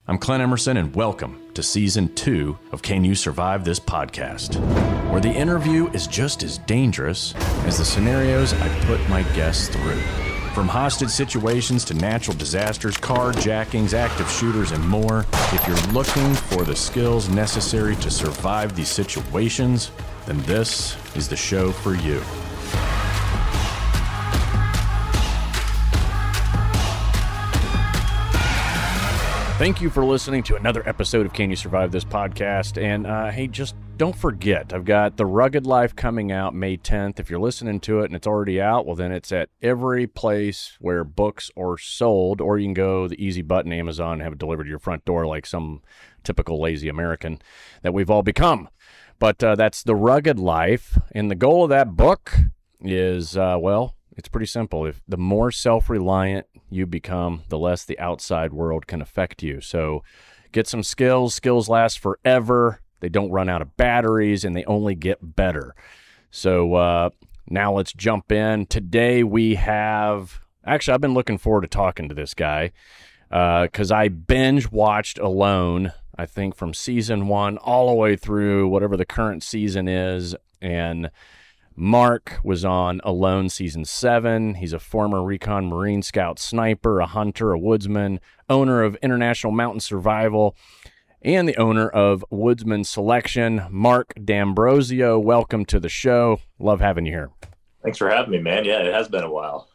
I'm Clint Emerson, and welcome to Season 2 of Can You Survive This Podcast, where the interview is just as dangerous as the scenarios I put my guests through. From hostage situations to natural disasters, carjackings, active shooters, and more, if you're looking for the skills necessary to survive these situations, then this is the show for you. Thank you for listening to another episode of Can You Survive This Podcast. And hey, just don't forget, I've got The Rugged Life coming out May 10th. If you're listening to it and it's already out, well, then it's at every place where books are sold, or you can go the easy button Amazon and have it delivered to your front door like some typical lazy American that we've all become. But that's The Rugged Life. And the goal of that book is, it's pretty simple. If the more self-reliant you become, the less the outside world can affect you. So get some skills. Skills last forever. They don't run out of batteries, and they only get better. So now let's jump in. Today we have... Actually, I've been looking forward to talking to this guy because I binge watched Alone, I think from season 1 all the way through whatever the current season is, and Mark was on Alone season 7. He's a former recon Marine Scout sniper, a hunter, a woodsman, owner of International Mountain Survival, and the owner of Woodsman Selection. Mark D'Ambrosio, welcome to the show. Love having you here. Thanks for having me, man. Yeah, it has been a while.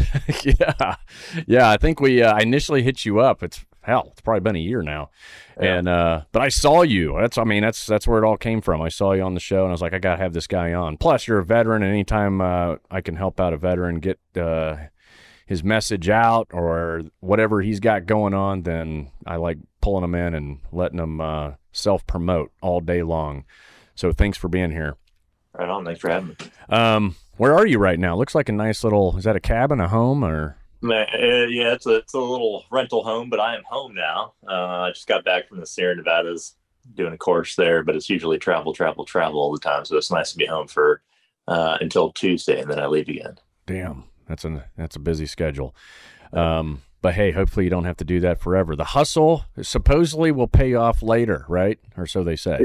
Yeah. I think I initially hit you up. It's probably been a year now. Yeah. And but I saw you. That's where it all came from. I saw you on the show, and I was like, I gotta have this guy on. Plus, you're a veteran, and anytime I can help out a veteran get his message out or whatever he's got going on, then I like pulling him in and letting him self-promote all day long. So thanks for being here. Right on. Thanks for having me. Where are you right now? Looks like a nice little, is that a cabin, a home, or? Man, yeah, it's a little rental home, but I am home now. I just got back from the Sierra Nevadas doing a course there, but it's usually travel all the time. So it's nice to be home for until Tuesday, and then I leave again. Damn, that's a busy schedule. But hey, hopefully you don't have to do that forever. The hustle supposedly will pay off later, right? Or so they say.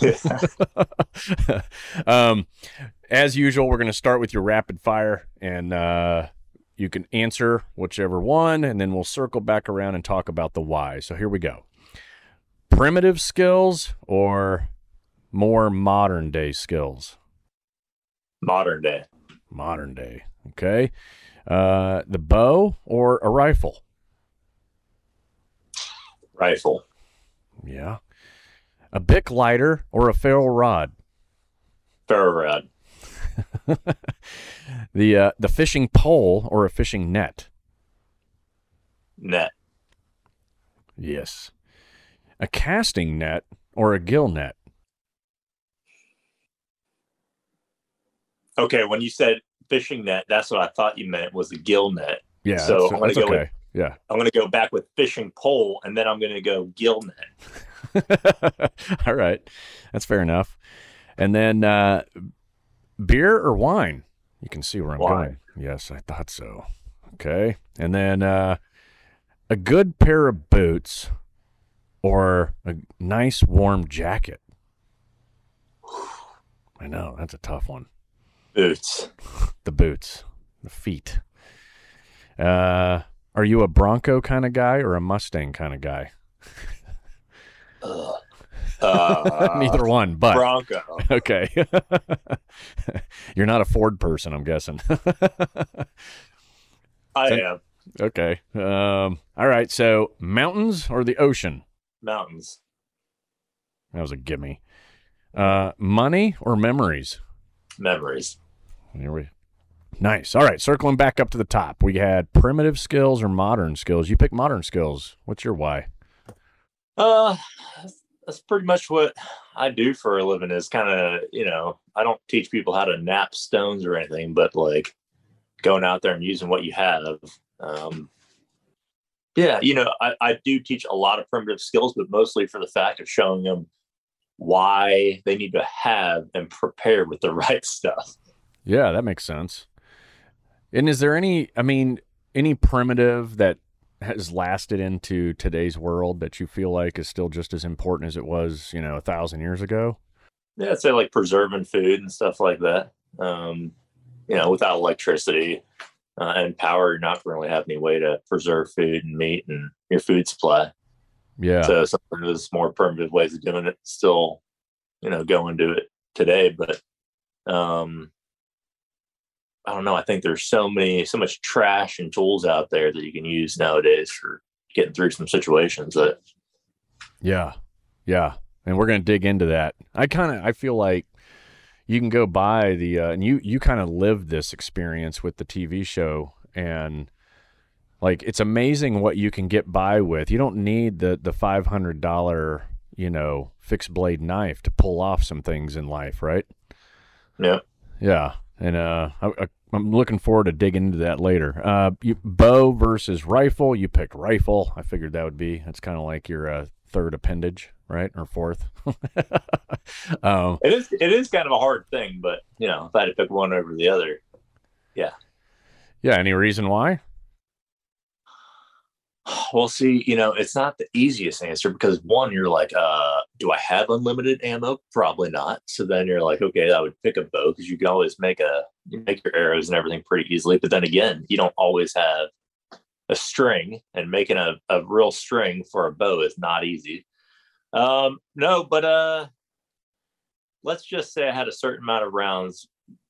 As usual, we're going to start with your rapid fire, and you can answer whichever one, and then we'll circle back around and talk about the why. So here we go. Primitive skills or more modern day skills? Modern day. Modern day. Okay. The bow or a rifle? Rifle. Yeah. A Bic lighter or a ferro rod? Ferro rod. The fishing pole or a fishing net? Net. Yes. A casting net or a gill net? Okay, when you said fishing net, that's what I thought you meant was a gill net. Yeah. So I'm going to go okay. Yeah. I'm going to go back with fishing pole, and then I'm going to go gill net. All right. That's fair enough. And then beer or wine? You can see where I'm going. Yes, I thought so. Okay. And then a good pair of boots or a nice warm jacket? I know, that's a tough one. Boots. The boots. The feet. Are you a Bronco kind of guy or a Mustang kind of guy? Neither one, but Bronco. Okay. You're not a Ford person, I'm guessing. I am. Okay. All right. So mountains or the ocean? Mountains. That was a gimme. Money or memories? Memories. Nice. All right. Circling back up to the top. We had primitive skills or modern skills. You pick modern skills. What's your why? That's pretty much what I do for a living is kind of, I don't teach people how to nap stones or anything, but like going out there and using what you have. I do teach a lot of primitive skills, but mostly for the fact of showing them why they need to have and prepare with the right stuff. Yeah, that makes sense. And is there any primitive that has lasted into today's world that you feel like is still just as important as it was, 1,000 years ago? Yeah, I'd say like preserving food and stuff like that. Without electricity and power, you're not going to really have any way to preserve food and meat and your food supply. Yeah. So some of those more primitive ways of doing it still, go into it today. But I don't know. I think there's so much trash and tools out there that you can use nowadays for getting through some situations that. Yeah. Yeah. And we're going to dig into that. I feel like you can go by and you kind of lived this experience with the TV show, and like, it's amazing what you can get by with. You don't need the $500, fixed blade knife to pull off some things in life, right? Yeah. Yeah. And I'm looking forward to digging into that later. Bow versus rifle. You picked rifle. I figured that's kind of like your third appendage, right? Or fourth. It is kind of a hard thing, but if I had to pick one over the other, yeah. Yeah. Any reason why? Well, see, it's not the easiest answer because one, you're like, do I have unlimited ammo? Probably not. So then you're like, okay, I would pick a bow because you can always make your arrows and everything pretty easily. But then again, you don't always have a string, and making a real string for a bow is not easy. No, but let's just say I had a certain amount of rounds.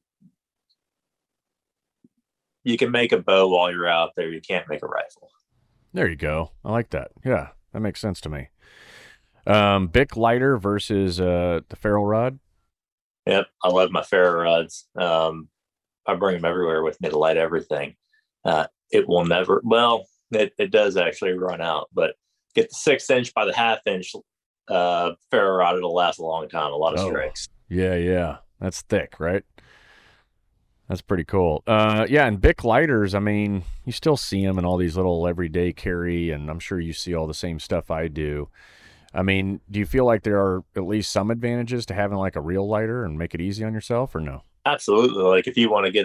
You can make a bow while you're out there. You can't make a rifle. There you go. I like that. Yeah, that makes sense to me. Bic lighter versus the ferro rod. Yep, I love my ferro rods. I bring them everywhere with me to light everything. It will never. Well, it does actually run out, but get the 6-inch by the 1/2-inch ferro rod. It'll last a long time. A lot of strikes. Yeah, that's thick, right? That's pretty cool. And Bic lighters, I mean, you still see them in all these little everyday carry, and I'm sure you see all the same stuff I do. I mean, do you feel like there are at least some advantages to having like a real lighter and make it easy on yourself, or no? Absolutely. Like if you want to get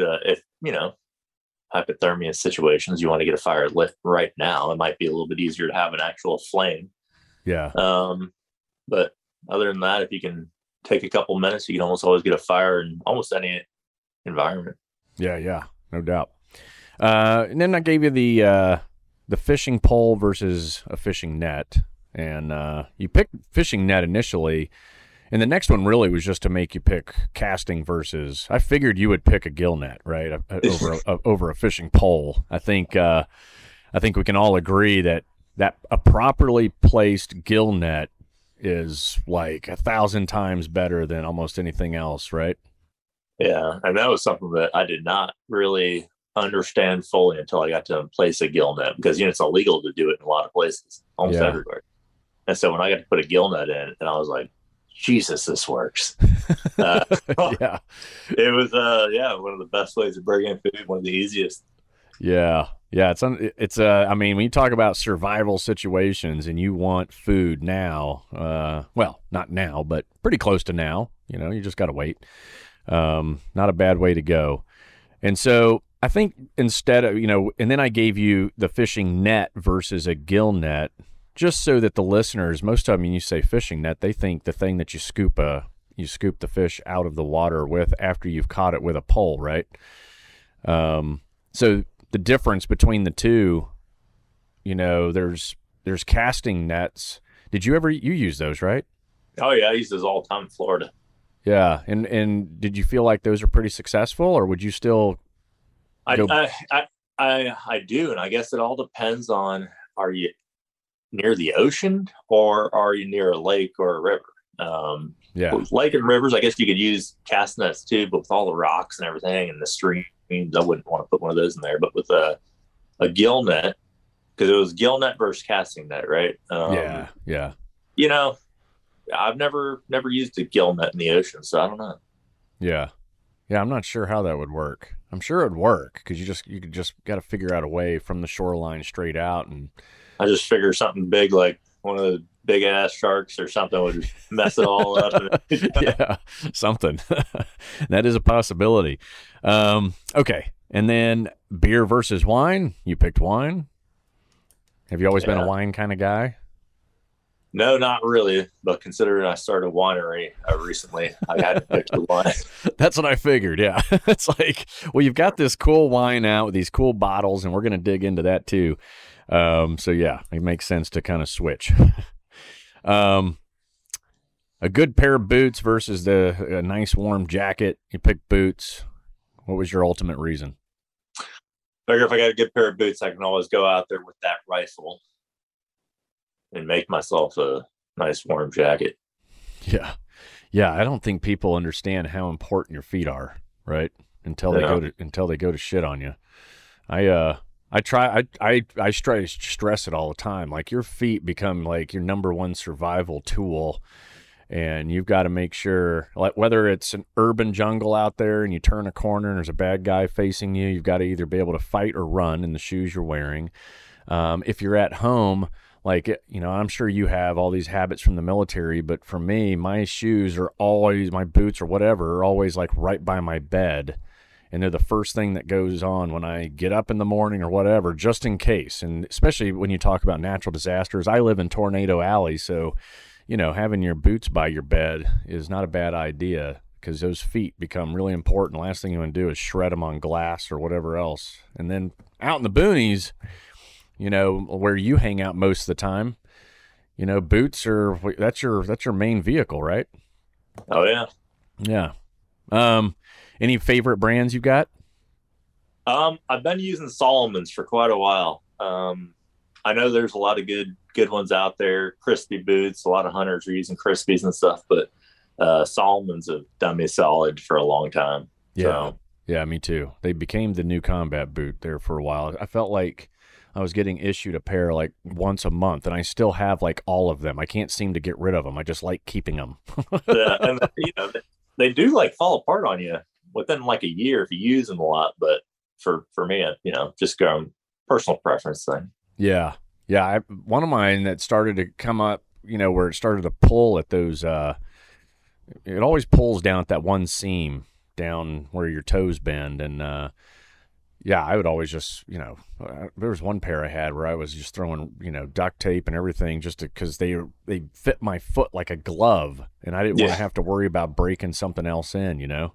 hypothermia situations, you want to get a fire lit right now, it might be a little bit easier to have an actual flame. Yeah. But other than that, if you can take a couple minutes, you can almost always get a fire in almost any environment. Yeah, no doubt. And then I gave you the fishing pole versus a fishing net, and you picked fishing net initially, and the next one really was just to make you pick casting versus. I figured you would pick a gill net, right, over a fishing pole. I think we can all agree that a properly placed gill net is like 1,000 times better than almost anything else, right? Yeah, and that was something that I did not really understand fully until I got to place a gill net, because it's illegal to do it in a lot of places, almost everywhere. And so when I got to put a gill net in, and I was like, Jesus, this works. Yeah, it was one of the best ways to bring in food, one of the easiest. Yeah, it's I mean, when you talk about survival situations and you want food now, well, not now, but pretty close to now. You just got to wait. Not a bad way to go. And so I think instead of, and then I gave you the fishing net versus a gill net, just so that the listeners, most of them, when you say fishing net, they think the thing that you scoop the fish out of the water with after you've caught it with a pole, right? So the difference between the two, there's casting nets. Did you use those, right? Oh yeah, I use those all the time in Florida. Yeah, and did you feel like those are pretty successful, or would you still? I do, and I guess it all depends on, are you near the ocean or are you near a lake or a river? With lake and rivers, I guess you could use cast nets too, but with all the rocks and everything and the streams, I wouldn't want to put one of those in there. But with a gill net, because it was gill net versus casting net, right? Yeah. I've never used a gill net in the ocean, so I don't know. Yeah, I'm not sure how that would work. I'm sure it would work because you could just got to figure out a way from the shoreline straight out. And I just figure something big like one of the big ass sharks or something would mess it all up. Yeah, something. That is a possibility. Okay, and then beer versus wine. You picked wine. Have you always been a Yeah. wine kind of guy? No, not really. But considering I started a winery recently, I had to pick the wine. That's what I figured. Yeah. It's like, well, you've got this cool wine out with these cool bottles, and we're going to dig into that too. So yeah, it makes sense to kind of switch. um, a good pair of boots versus a nice warm jacket. You pick boots. What was your ultimate reason? Figure if I got a good pair of boots, I can always go out there with that rifle and make myself a nice warm jacket. Yeah. Yeah. I don't think people understand how important your feet are, right? Until they go to shit on you. I try to stress it all the time. Like your feet become like your number one survival tool. And you've got to make sure, like whether it's an urban jungle out there and you turn a corner and there's a bad guy facing you, you've got to either be able to fight or run in the shoes you're wearing. If you're at home, like, you know, I'm sure you have all these habits from the military, but for me, my shoes are always, my boots or whatever, are always like right by my bed. And they're the first thing that goes on when I get up in the morning or whatever, just in case. And especially when you talk about natural disasters, I live in Tornado Alley, so you know, having your boots by your bed is not a bad idea because those feet become really important. The last thing you want to do is shred them on glass or whatever else. And then out in the boonies, you know, where you hang out most of the time, you know, boots are that's your main vehicle, right? Oh yeah. Yeah. Any favorite brands you got? I've been using Solomon's for quite a while. I know there's a lot of good ones out there. Crispy boots, a lot of hunters are using Crispies and stuff, but Solomon's have done me solid for a long time. Yeah. So, yeah, me too. They became the new combat boot there for a while. I felt like I was getting issued a pair like once a month, and I still have like all of them. I can't seem to get rid of them. I just like keeping them. and you know, they do like fall apart on you within like a year if you use them a lot. But for me, you know, just go personal preference thing. Yeah. Yeah. One of mine that started to come up, you know, where it started to pull at those, it always pulls down at that one seam down where your toes bend. And, yeah, I would always just, you know, there was one pair I had where I was just throwing, you know, duct tape and everything just because they fit my foot like a glove, and I didn't want to have to worry about breaking something else in, you know.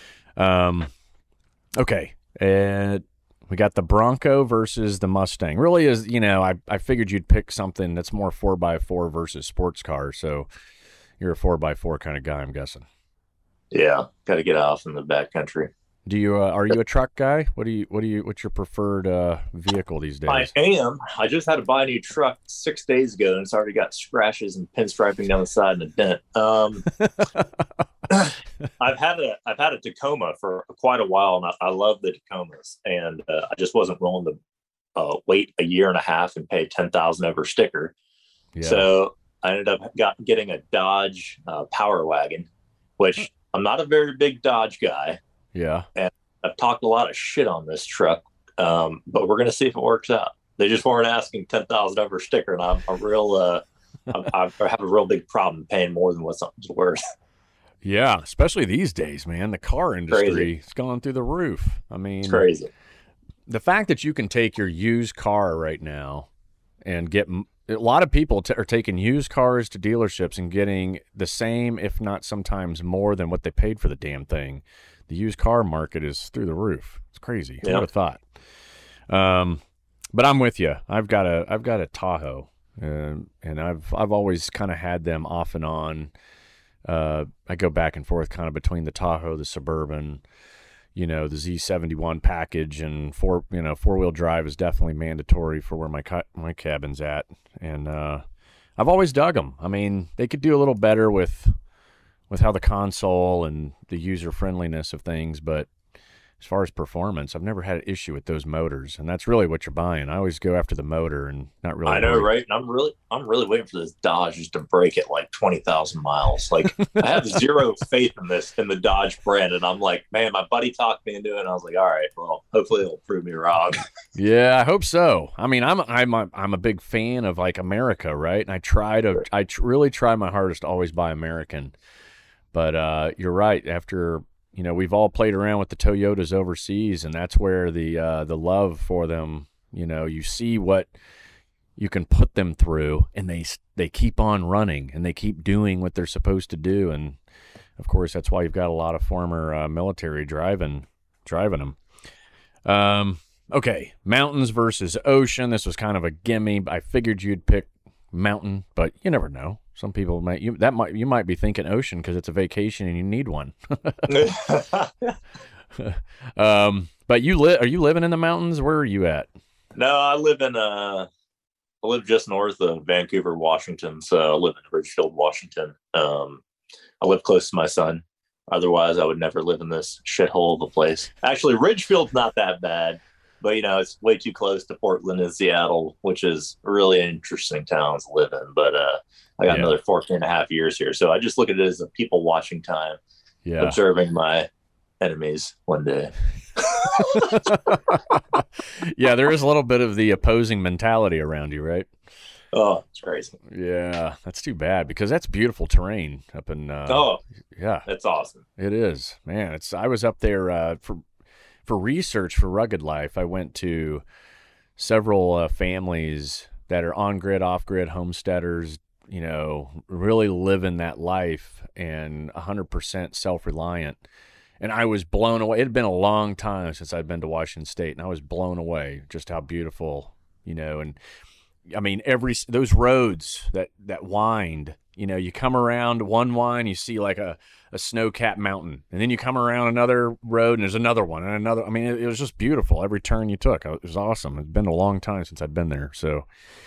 Okay, and we got the Bronco versus the Mustang. Really is, you know, I figured you'd pick something that's more 4x4 versus sports car, so you're a 4x4 kind of guy, I'm guessing. Yeah, got to get off in the backcountry. Do you are you a truck guy? What's your preferred vehicle these days? I am. I just had to buy a new truck 6 days ago, and it's already got scratches and pinstriping down the side and a dent. I've had a Tacoma for quite a while, and I love the Tacomas, and I just wasn't willing to wait a year and a half and pay $10,000 over sticker. Yeah. So I ended up getting a Dodge Power Wagon, which I'm not a very big Dodge guy. Yeah. And I've talked a lot of shit on this truck, but we're going to see if it works out. They just weren't asking $10,000 over sticker, and I'm a real, I have a real big problem paying more than what something's worth. Yeah, especially these days, man. The car industry is going through the roof. I mean, it's crazy. The fact that you can take your used car right now and get a lot of people are taking used cars to dealerships and getting the same, if not sometimes more than what they paid for the damn thing. The used car market is through the roof. It's crazy. Yep. I would have thought. But I'm with you. I've got a Tahoe, and I've always kind of had them off and on. I go back and forth kind of between the Tahoe, the Suburban, you know, the Z71 package, and four-wheel drive is definitely mandatory for where my cabin's at. And I've always dug them. I mean, they could do a little better with how the console and the user friendliness of things, but as far as performance, I've never had an issue with those motors, and that's really what you're buying. I always go after the motor and not really. I know, right? And I'm really waiting for this Dodge just to break at like 20,000 miles. Like I have zero faith in the Dodge brand, and I'm like, man, my buddy talked me into it, and I was like, all right, well, hopefully it'll prove me wrong. Yeah, I hope so. I mean, I'm a big fan of like America, right? And I really try my hardest to always buy American. But you're right. After, you know, we've all played around with the Toyotas overseas, and that's where the love for them, you know, you see what you can put them through, and they keep on running and they keep doing what they're supposed to do. And of course, that's why you've got a lot of former military driving them. Okay, mountains versus ocean. This was kind of a gimme. I figured you'd pick mountain, but you never know. Some people you might be thinking ocean because it's a vacation and you need one. But are you living in the mountains? Where are you at? No, I live just north of Vancouver, Washington. So I live in Ridgefield, Washington. I live close to my son. Otherwise, I would never live in this shithole of a place. Actually, Ridgefield's not that bad, but it's way too close to Portland and Seattle, which is really an interesting town to live in. But I got another 14.5 years here, so I just look at it as a people watching time, observing my enemies one day. Yeah, there is a little bit of the opposing mentality around you, right? Oh, it's crazy. Yeah, that's too bad because that's beautiful terrain up in. Yeah, that's awesome. It is, man. I was up there for research for Rugged Life. I went to several families that are on grid, off grid homesteaders. Really living that life and 100% self reliant. And I was blown away. It had been a long time since I'd been to Washington State, and I was blown away just how beautiful, and I mean, those roads that wind, you come around one wind, you see like a snow-capped mountain, and then you come around another road and there's another one and another. I mean, it was just beautiful every turn you took. It was awesome. It's been a long time since I'd been there. So,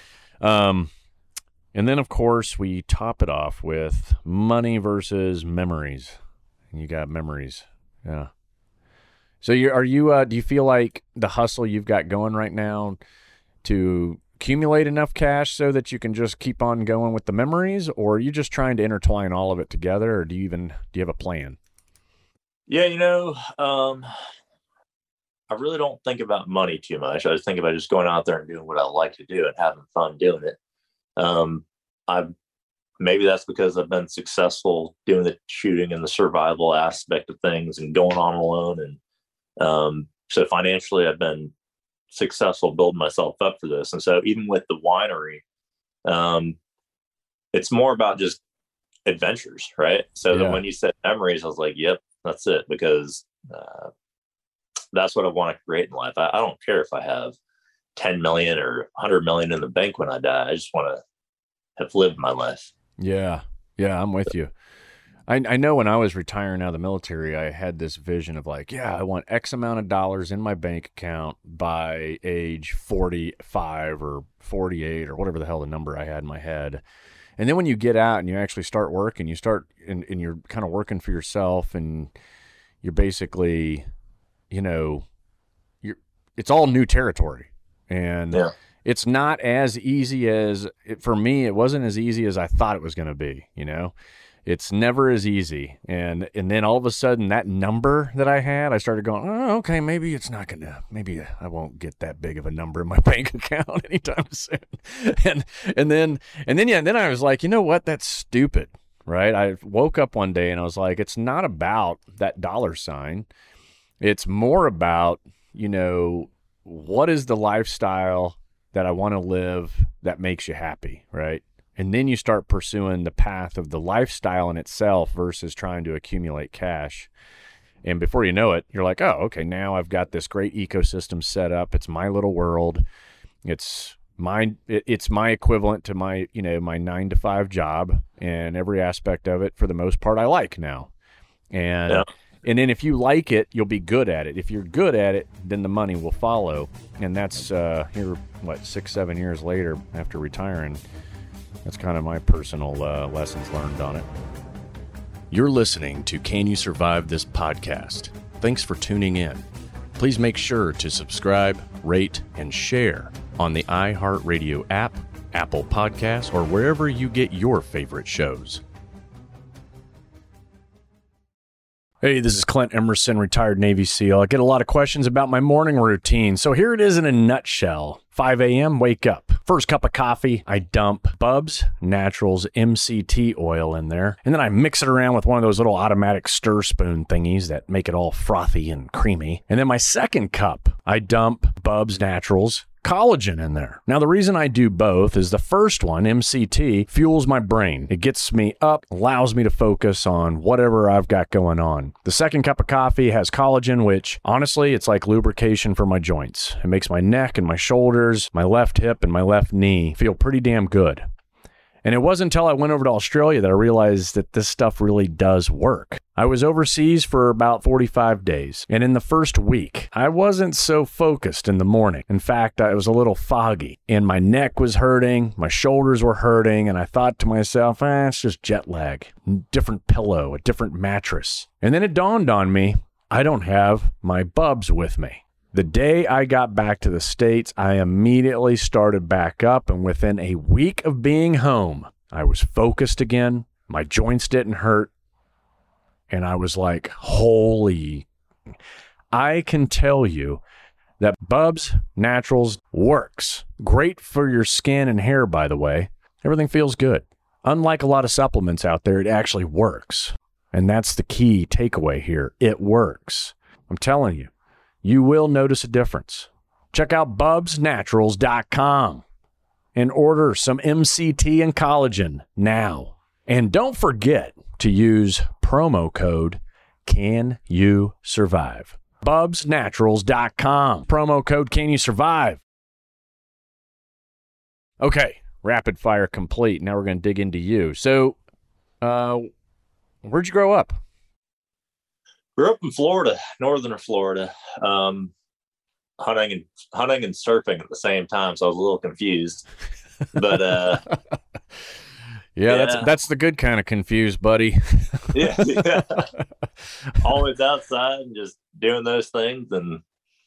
and then of course we top it off with money versus memories. And you got memories. Yeah. So do you feel like the hustle you've got going right now to accumulate enough cash so that you can just keep on going with the memories, or are you just trying to intertwine all of it together, or do you have a plan? Yeah, I really don't think about money too much. I just think about just going out there and doing what I like to do and having fun doing it. Maybe that's because I've been successful doing the shooting and the survival aspect of things and going on alone. And so financially, I've been successful building myself up for this. And so even with the winery, it's more about just adventures, right? So that when you said memories, I was like, yep, that's it, because that's what I want to create in life. I don't care if I have 10 million or 100 million in the bank when I die. I just want to have lived my life. Yeah, I'm with you. I know when I was retiring out of the military, I had this vision of like, I want X amount of dollars in my bank account by age 45 or 48 or whatever the hell the number I had in my head. And then when you get out and you actually start working, and you're kind of working for yourself, and you're basically, it's all new territory. And it's not as easy for me, it wasn't as easy as I thought it was going to be, It's never as easy. And then all of a sudden that number that I had, I started going, oh, okay, maybe I won't get that big of a number in my bank account anytime soon. And then I was like, you know what? That's stupid, right? I woke up one day and I was like, it's not about that dollar sign. It's more about, what is the lifestyle that I want to live that makes you happy, right? And then you start pursuing the path of the lifestyle in itself versus trying to accumulate cash. And before you know it, you're like, oh, okay, now I've got this great ecosystem set up. It's my little world. It's my equivalent to my 9-to-5 job, and every aspect of it, for the most part, I like now. And then if you like it, you'll be good at it. If you're good at it, then the money will follow. And that's here, 6-7 years later after retiring. That's kind of my personal lessons learned on it. You're listening to Can You Survive This podcast? Thanks for tuning in. Please make sure to subscribe, rate, and share on the iHeartRadio app, Apple Podcasts, or wherever you get your favorite shows. Hey, this is Clint Emerson, retired Navy SEAL. I get a lot of questions about my morning routine, so here it is in a nutshell. 5 a.m., wake up. First cup of coffee, I dump Bubs Naturals MCT oil in there, and then I mix it around with one of those little automatic stir spoon thingies that make it all frothy and creamy. And then my second cup, I dump Bubs Naturals collagen in there. Now, the reason I do both is the first one, MCT, fuels my brain. It gets me up, allows me to focus on whatever I've got going on. The second cup of coffee has collagen, which honestly, it's like lubrication for my joints. It makes my neck and my shoulders, my left hip and my left knee feel pretty damn good. And it wasn't until I went over to Australia that I realized that this stuff really does work. I was overseas for about 45 days, and in the first week, I wasn't so focused in the morning. In fact, I was a little foggy, and my neck was hurting, my shoulders were hurting, and I thought to myself, it's just jet lag, different pillow, a different mattress. And then it dawned on me, I don't have my Bubs with me. The day I got back to the States, I immediately started back up, and within a week of being home, I was focused again, my joints didn't hurt, and I was like, holy, I can tell you that Bubs Naturals works. Great for your skin and hair, by the way. Everything feels good. Unlike a lot of supplements out there, it actually works. And that's the key takeaway here. It works. I'm telling you. You will notice a difference. Check out bubsnaturals.com and order some MCT and collagen now. And don't forget to use promo code CANYOUSURVIVE. bubsnaturals.com. Promo code CANYOUSURVIVE. Okay, rapid fire complete. Now we're going to dig into you. So, where'd you grow up? Grew up in Florida, northern Florida, hunting and surfing at the same time. So I was a little confused, but yeah, that's the good kind of confused, buddy. yeah. Always outside and just doing those things, and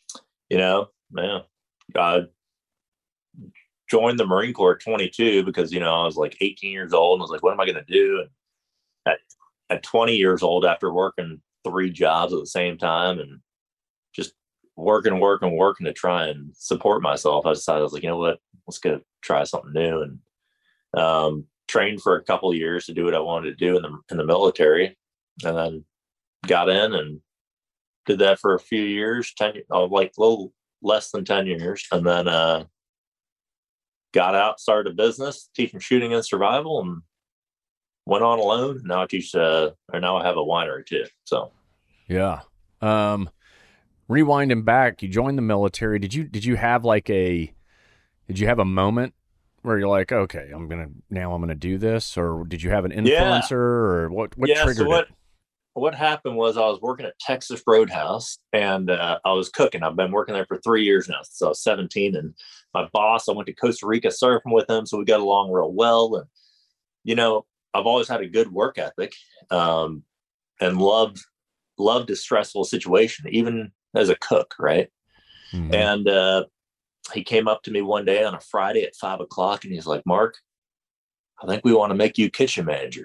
I joined the Marine Corps at 22 because I was like 18 years old, and I was like, what am I going to do? And at 20 years old, after working 3 jobs at the same time and just working to try and support myself, I decided, I was like, you know what, let's go try something new, and trained for a couple of years to do what I wanted to do in the military, and then got in and did that for a few years, like a little less than 10 years, and then got out, started a business teaching shooting and survival, and went on alone. Now I teach, now I have a winery too. So, yeah. Rewinding back, you joined the military. Did you have a moment where you're like, okay, I'm gonna do this, or did you have an influencer, or what triggered it? What happened was I was working at Texas Roadhouse, and I was cooking. I've been working there for 3 years now since I was 17, and my boss, I went to Costa Rica surfing with him, so we got along real well. And I've always had a good work ethic, and loved a stressful situation, even as a cook, right? Mm-hmm. And he came up to me one day on a Friday at 5:00, and he's like, Mark, I think we want to make you kitchen manager.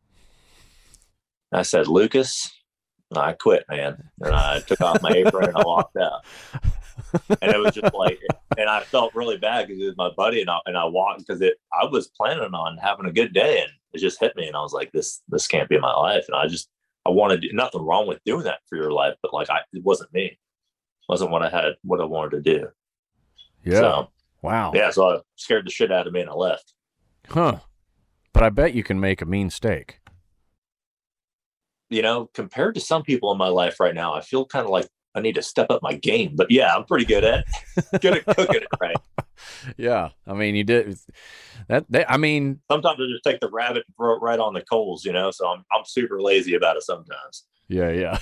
I said, Lucas, I quit, man. And I took off my apron and I walked out. And it was just like, and I felt really bad because it was my buddy, and I walked because I was planning on having a good day, and it just hit me, and I was like, this can't be my life. And I wanted to do, nothing wrong with doing that for your life, but like it wasn't me. It wasn't what I wanted to do. Yeah. So, wow. Yeah. So I scared the shit out of me and I left. Huh. But I bet you can make a mean steak. Compared to some people in my life right now, I feel kind of like I need to step up my game. But yeah, I'm pretty good at cooking it right. Yeah, I mean, you did that. Sometimes I just take the rabbit and throw it right on the coals. So I'm super lazy about it sometimes. Yeah.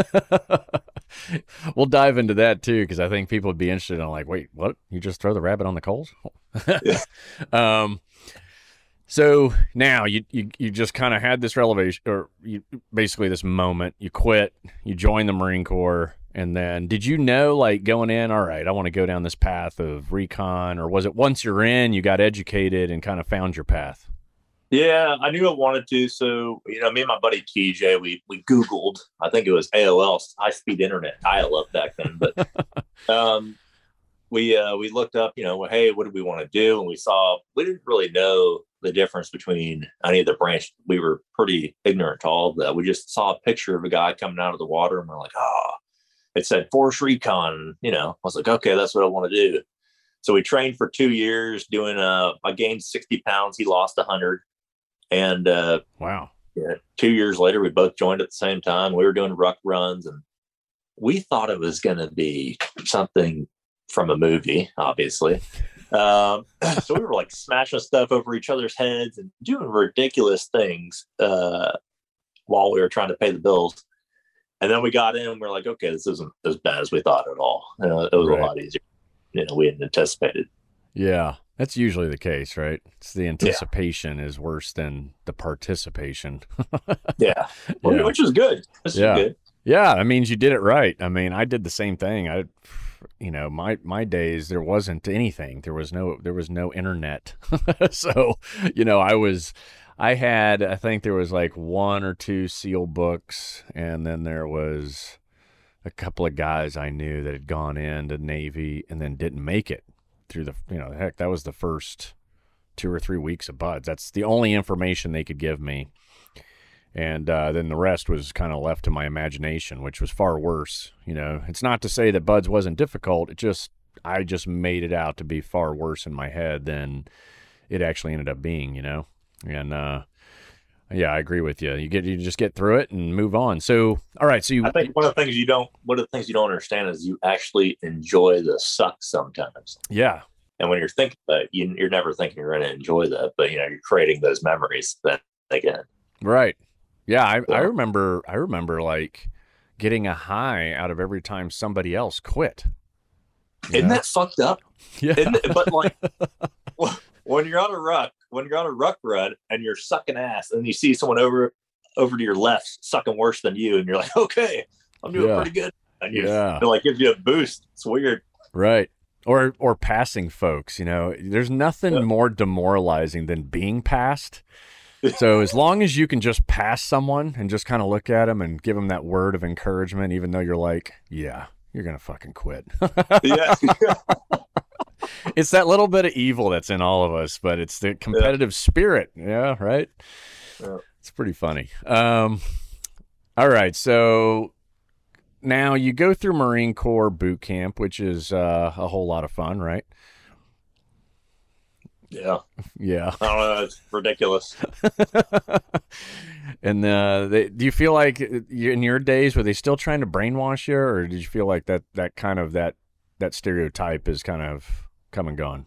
We'll dive into that too, because I think people would be interested in like, wait, what? You just throw the rabbit on the coals? Yeah. So now you just kind of had this revelation, or basically this moment. You quit, you joined the Marine Corps, and then did you know, like, going in, all right, I want to go down this path of recon, or was it once you're in, you got educated and kind of found your path? Yeah, I knew I wanted to. So, me and my buddy TJ, we Googled, I think it was AOL, high-speed internet, dial-up back then, but we looked up, hey, what do we want to do? And we didn't really know the difference between any of the branch. We were pretty ignorant to all of that. We just saw a picture of a guy coming out of the water, and we're like, it said Force Recon. I was like, okay, that's what I want to do. So we trained for 2 years doing, I gained 60 pounds. He lost 100. And wow. Yeah, 2 years later, we both joined at the same time. We were doing ruck runs, and we thought it was going to be something from a movie, obviously. So we were like smashing stuff over each other's heads and doing ridiculous things while we were trying to pay the bills. And then we got in and we're like, okay, this isn't as bad as we thought at all. It was a lot easier than we hadn't anticipated. Yeah, that's usually the case, right? It's the anticipation is worse than the participation. Yeah. Which is good. This is good. Yeah, that means you did it right. I mean, I did the same thing. My days, there wasn't anything. There was no internet. So, I think there was like 1 or 2 SEAL books, and then there was a couple of guys I knew that had gone into Navy and then didn't make it through heck, that was the first 2 or 3 weeks of BUD/S. That's the only information they could give me. And then the rest was kind of left to my imagination, which was far worse. It's not to say that BUD/S wasn't difficult. I just made it out to be far worse in my head than it actually ended up being, And yeah, I agree with you. You just get through it and move on. So, all right. So I think one of the things you don't understand is you actually enjoy the suck sometimes. Yeah. And when you're thinking that, you're never thinking you're going to enjoy that, but you're creating those memories then again. Right. Yeah. I remember like getting a high out of every time somebody else quit. Isn't that fucked up? Yeah. But like when you're on a ruck run and you're sucking ass and you see someone over to your left sucking worse than you, and you're like, okay, I'm doing pretty good. And it like gives you a boost. It's weird. Right. Or passing folks, there's nothing more demoralizing than being passed. So as long as you can just pass someone and just kind of look at them and give them that word of encouragement, even though you're like, yeah, you're going to fucking quit. Yeah. It's that little bit of evil that's in all of us, but it's the competitive spirit. Yeah. Right. Yeah. It's pretty funny. All right. So now you go through Marine Corps boot camp, which is a whole lot of fun, right? Yeah. Yeah. I don't know. It's ridiculous. And do you feel like in your days, were they still trying to brainwash you, or did you feel like that kind of that stereotype is kind of come and gone?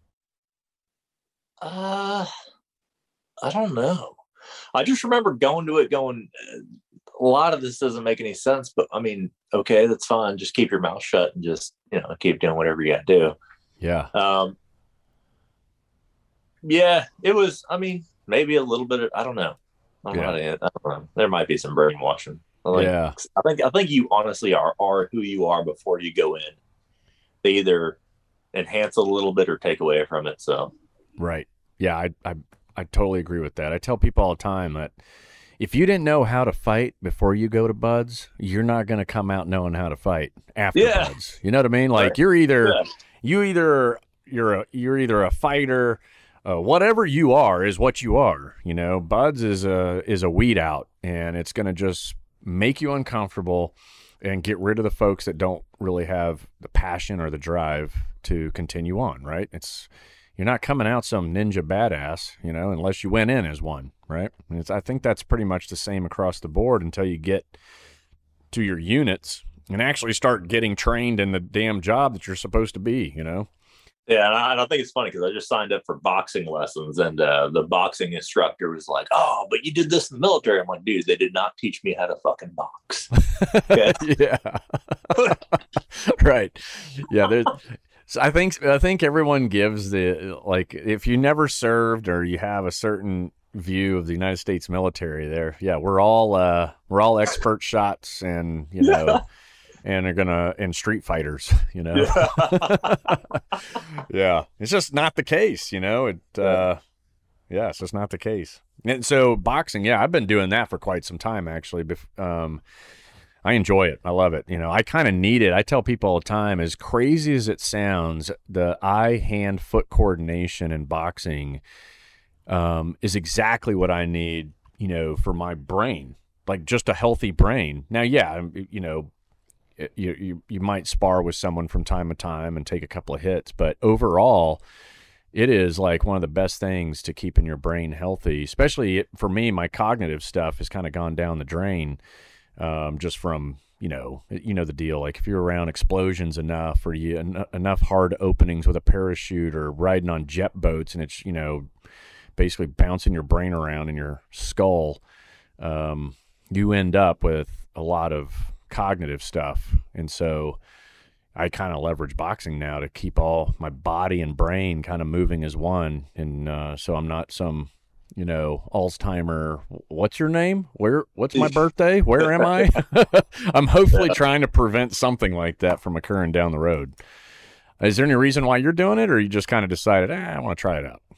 I don't know. I just remember going to it going, a lot of this doesn't make any sense, but I mean, okay, that's fine. Just keep your mouth shut and just, keep doing whatever you got to do. Yeah. Yeah, it was, I mean, maybe a little bit of, I don't know. I don't know. There might be some brainwashing. Yeah. I think you honestly are who you are before you go in. They either enhance a little bit or take away from it. So. Right. Yeah. I totally agree with that. I tell people all the time that if you didn't know how to fight before you go to BUD/S, you're not going to come out knowing how to fight after BUD/S. You know what I mean? Like you're either a fighter, whatever you are is what you are. BUD/S is a weed out, and it's going to just make you uncomfortable and get rid of the folks that don't really have the passion or the drive to continue on. Right? You're not coming out some ninja badass, unless you went in as one, right? I think that's pretty much the same across the board until you get to your units and actually start getting trained in the damn job that you're supposed to be, Yeah, and I think it's funny because I just signed up for boxing lessons, and the boxing instructor was like, "Oh, but you did this in the military." I'm like, "Dude, they did not teach me how to fucking box." Okay? Yeah, right. Yeah, so I think everyone gives if you never served or you have a certain view of the United States military, we're all expert shots and and and street fighters, Yeah, it's just not the case, it's just not the case. And so boxing, I've been doing that for quite some time, actually. I enjoy it. I love it. I kind of need it. I tell people all the time, as crazy as it sounds, the eye, hand, foot coordination in boxing is exactly what I need, for my brain, like just a healthy brain. Now, you might spar with someone from time to time and take a couple of hits, but overall, it is like one of the best things to keeping your brain healthy. Especially for me, my cognitive stuff has kind of gone down the drain, just from the deal. Like if you're around explosions enough, or enough hard openings with a parachute, or riding on jet boats, and it's basically bouncing your brain around in your skull, you end up with a lot of cognitive stuff. And so I kind of leverage boxing now to keep all my body and brain kind of moving as one. And so I'm not some, Alzheimer, what's your name? What's my birthday? Where am I? I'm hopefully trying to prevent something like that from occurring down the road. Is there any reason why you're doing it, or you just kind of decided, I want to try it out?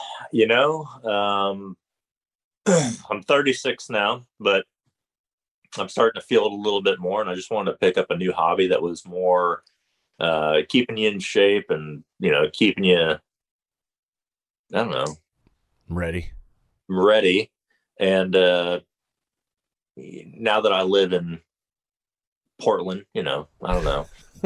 I'm 36 now, but I'm starting to feel it a little bit more, and I just wanted to pick up a new hobby that was more keeping you in shape and, keeping you, I don't know, ready. And now that I live in Portland, I don't know.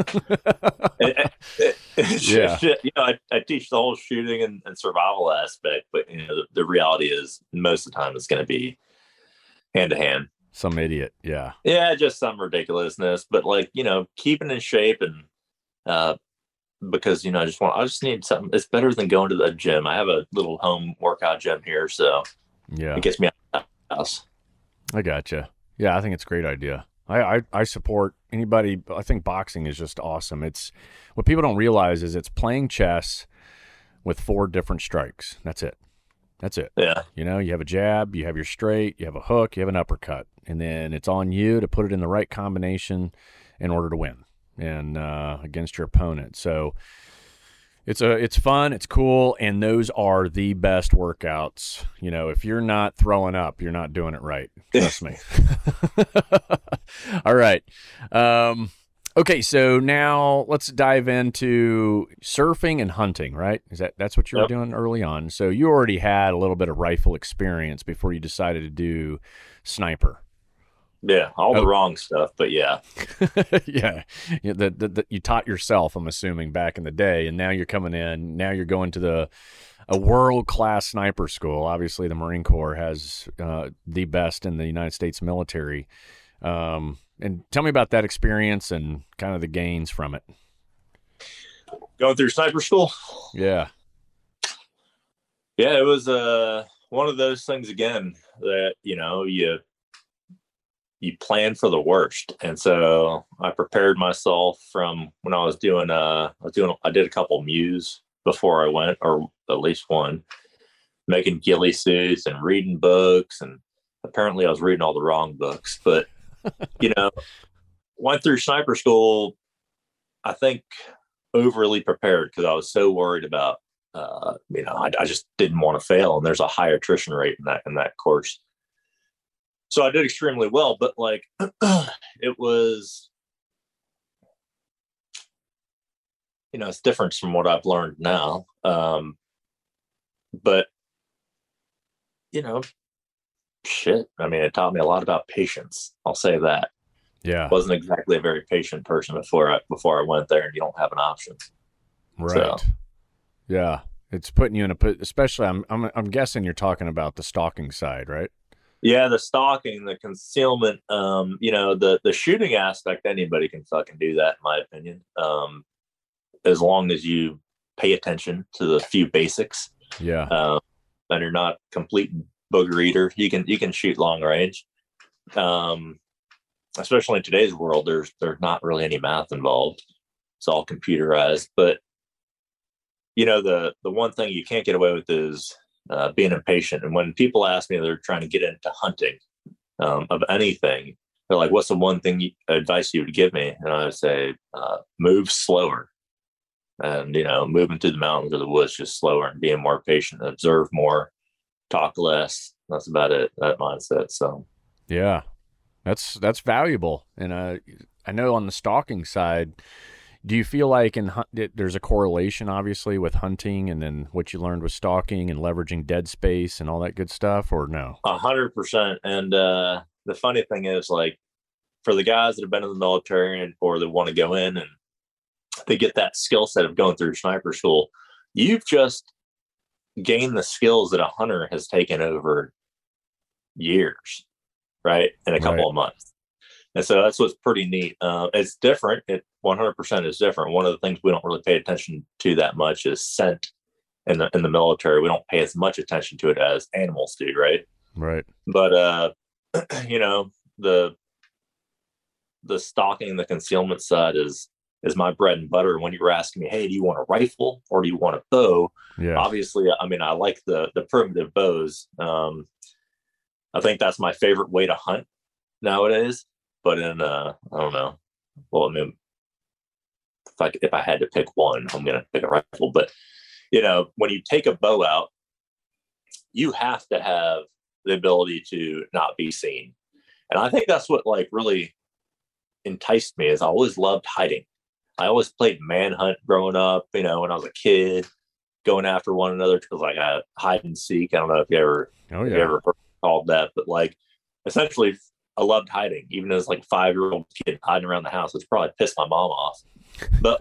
Yeah. I teach the whole shooting and survival aspect, but the reality is most of the time it's going to be hand to hand. Some idiot. Yeah. Yeah. Just some ridiculousness, but keeping in shape, and, because, I just need something. It's better than going to the gym. I have a little home workout gym here. So yeah, it gets me out of the house. I gotcha. Yeah. I think it's a great idea. I support anybody. I think boxing is just awesome. It's what people don't realize is it's playing chess with 4 different strikes. That's it. Yeah. You have a jab, you have your straight, you have a hook, you have an uppercut, and then it's on you to put it in the right combination in order to win and against your opponent. So it's fun, it's cool, and those are the best workouts. If you're not throwing up, you're not doing it right. Trust me. All right. Okay, so now let's dive into surfing and hunting, right? That's what you were doing early on. So you already had a little bit of rifle experience before you decided to do sniper. Yeah, all the wrong stuff, but yeah. Yeah. You taught yourself, I'm assuming, back in the day, and now you're coming in. Now you're going to a world-class sniper school. Obviously, the Marine Corps has the best in the United States military. And tell me about that experience and kind of the gains from it. Going through sniper school? Yeah. Yeah, it was one of those things again that, you plan for the worst. And so I prepared myself from when I did a couple Mews before I went, or at least one, making ghillie suits and reading books. And apparently I was reading all the wrong books, but went through sniper school, I think overly prepared, because I was so worried about, I just didn't want to fail. And there's a high attrition rate in that course. So I did extremely well, but it was, it's different from what I've learned now. But, shit. I mean, it taught me a lot about patience. I'll say that. Yeah. I wasn't exactly a very patient person before I went there, and you don't have an option. Right. So. Yeah. It's putting you in especially I'm guessing you're talking about the stalking side, right? Yeah, the stalking, the concealment, the shooting aspect, anybody can fucking do that, in my opinion. As long as you pay attention to the few basics. Yeah. And you're not complete booger eater, you can shoot long range. Especially in today's world, there's not really any math involved. It's all computerized. But the one thing you can't get away with is being impatient. And when people ask me, they're trying to get into hunting of anything, they're like, "What's the one thing advice you would give me?" And I would say, move slower. And moving through the mountains or the woods just slower, and being more patient, observe more, talk less. That's about it. That mindset. So yeah, that's valuable. And I know on the stalking side, do you feel like there's a correlation, obviously, with hunting and then what you learned with stalking and leveraging dead space and all that good stuff, or no? 100%. And the funny thing is, for the guys that have been in the military or that want to go in and they get that skill set of going through sniper school, you've just gained the skills that a hunter has taken over years, right? In a couple of months. And so that's what's pretty neat. It's different. It 100% is different. One of the things we don't really pay attention to that much is scent in the military. We don't pay as much attention to it as animals do, right? Right. But the stalking, the concealment side is my bread and butter. When you were asking me, hey, do you want a rifle or do you want a bow? Yeah. Obviously, I mean, I like the primitive bows. I think that's my favorite way to hunt nowadays. But I don't know. Well, I mean, if I had to pick one, I'm going to pick a rifle. But, when you take a bow out, you have to have the ability to not be seen. And I think that's what really enticed me, is I always loved hiding. I always played manhunt growing up, when I was a kid, going after one another. It was like a hide and seek. I don't know if you ever, if you ever heard called that, but essentially I loved hiding, even as a 5-year-old kid hiding around the house, which probably pissed my mom off. But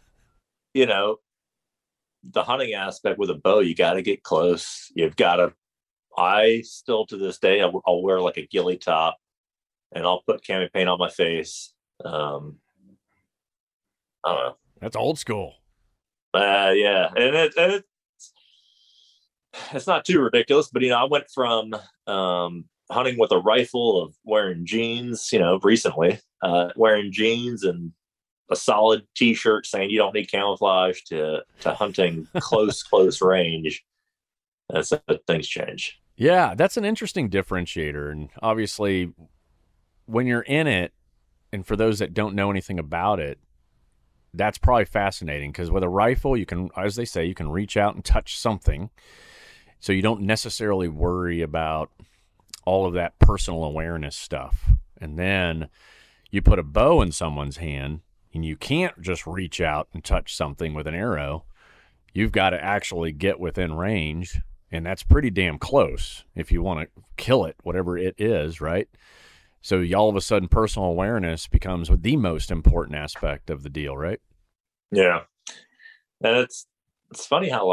the hunting aspect with a bow, you got to get close. You've got to, I still to this day, I'll wear a ghillie top and I'll put cami paint on my face. I don't know. That's old school. Yeah. And it's not too ridiculous, but, I went from, hunting with a rifle of wearing jeans, recently, wearing jeans and a solid t-shirt saying you don't need camouflage to hunting close range. And so things change. Yeah, that's an interesting differentiator. And obviously when you're in it, and for those that don't know anything about it, that's probably fascinating, because with a rifle, you can, as they say, you can reach out and touch something. So you don't necessarily worry about all of that personal awareness stuff. And then you put a bow in someone's hand and you can't just reach out and touch something with an arrow. You've got to actually get within range, and that's pretty damn close if you want to kill it, whatever it is, right? So all of a sudden personal awareness becomes the most important aspect of the deal, right? Yeah. And it's funny how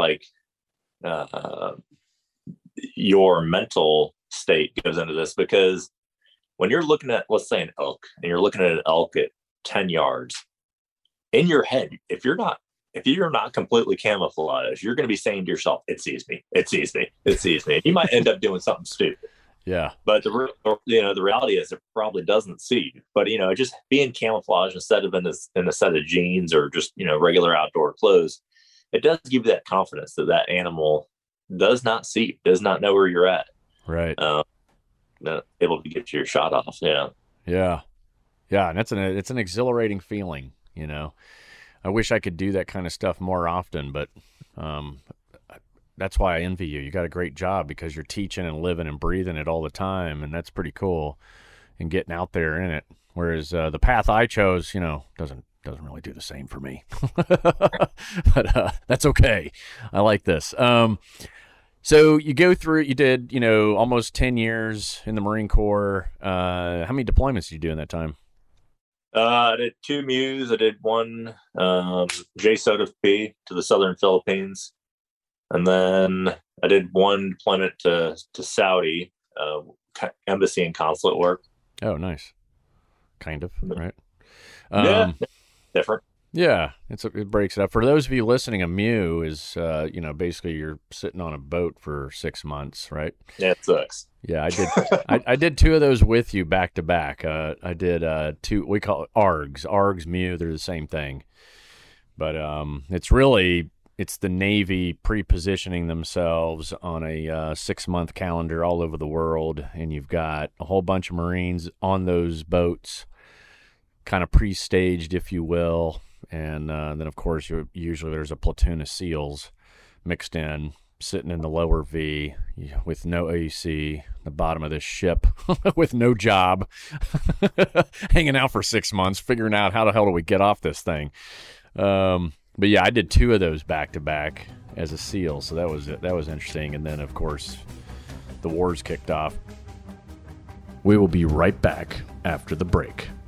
your mental state goes into this, because when you're looking at, let's say, an elk, and you're looking at an elk at 10 yards, in your head, if you're not completely camouflaged, you're going to be saying to yourself, it sees me. And you might end up doing something stupid. Yeah. But the reality is it probably doesn't see you. But just being camouflaged instead of in a set of jeans or just regular outdoor clothes, it does give you that confidence that animal does not see you, does not know where you're at. Right. Able to get your shot off. Yeah. Yeah. Yeah. And it's an exhilarating feeling. I wish I could do that kind of stuff more often, but that's why I envy you. You got a great job, because you're teaching and living and breathing it all the time, and that's pretty cool, and getting out there in it. Whereas the path I chose, doesn't really do the same for me. But that's okay. I like this. So you did, almost 10 years in the Marine Corps. How many deployments did you do in that time? I did 2 MEUs. I did one JSOTF to the Southern Philippines. And then I did one deployment to Saudi, embassy and consulate work. Oh, nice. Kind of, right? Yeah, different. Yeah, it breaks it up. For those of you listening, a MEU is, basically you're sitting on a boat for 6 months, right? Yeah, it sucks. Yeah, I did. I did 2 of those with you back to back. I did 2. We call it ARGs, MEU. They're the same thing, but it's the Navy pre-positioning themselves on a 6-month calendar all over the world, and you've got a whole bunch of Marines on those boats, kind of pre-staged, if you will. And then, of course, usually there's a platoon of SEALs mixed in, sitting in the lower V with no AC, the bottom of this ship with no job, hanging out for 6 months, figuring out how the hell do we get off this thing. But yeah, I did 2 of those back to back as a SEAL, so that was interesting. And then, of course, the wars kicked off. We will be right back after the break.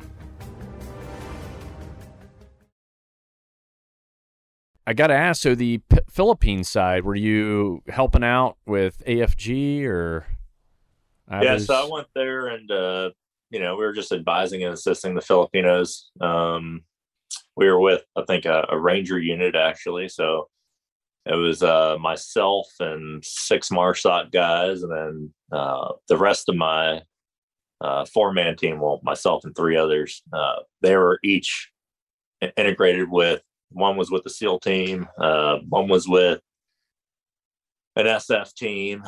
I got to ask, so the Philippine side, were you helping out with AFG or? Yeah, so I went there and, we were just advising and assisting the Filipinos. We were with, I think, a Ranger unit, actually. So it was myself and 6 MARSOC guys, and then the rest of my 4-man team, well, myself and 3 others, they were each integrated with, one was with the SEAL team, one was with an SF team.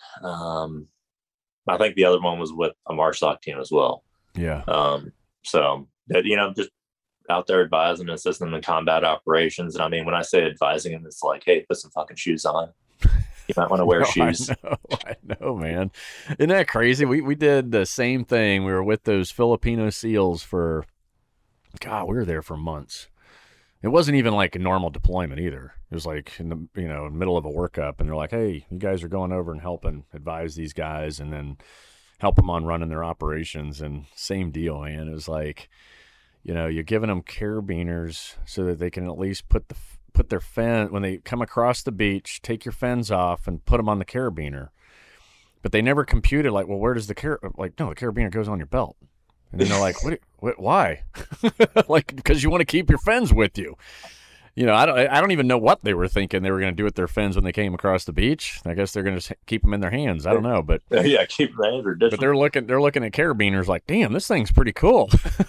I think the other one was with a MARSOC team as well. Yeah. So, just out there advising and assisting them in combat operations. And I mean, when I say advising them, it's like, hey, put some fucking shoes on. You might want to wear shoes. I know, man. Isn't that crazy? We did the same thing. We were with those Filipino SEALs for, God, we were there for months. It wasn't even like a normal deployment either. It was like in the middle of a workup, and they're like, "Hey, you guys are going over and helping advise these guys, and then help them on running their operations." And same deal, man. It was like, you're giving them carabiners so that they can at least put their fin when they come across the beach, take your fins off and put them on the carabiner. But they never computed like, well, where does the carabiner goes on your belt. And then they're like, what why? Like, because you want to keep your fins with you. I don't even know what they were thinking they were going to do with their fins when they came across the beach. I guess they're going to keep them in their hands. I don't know, but yeah, keep them in their hands. But they're looking at carabiners like, damn, this thing's pretty cool.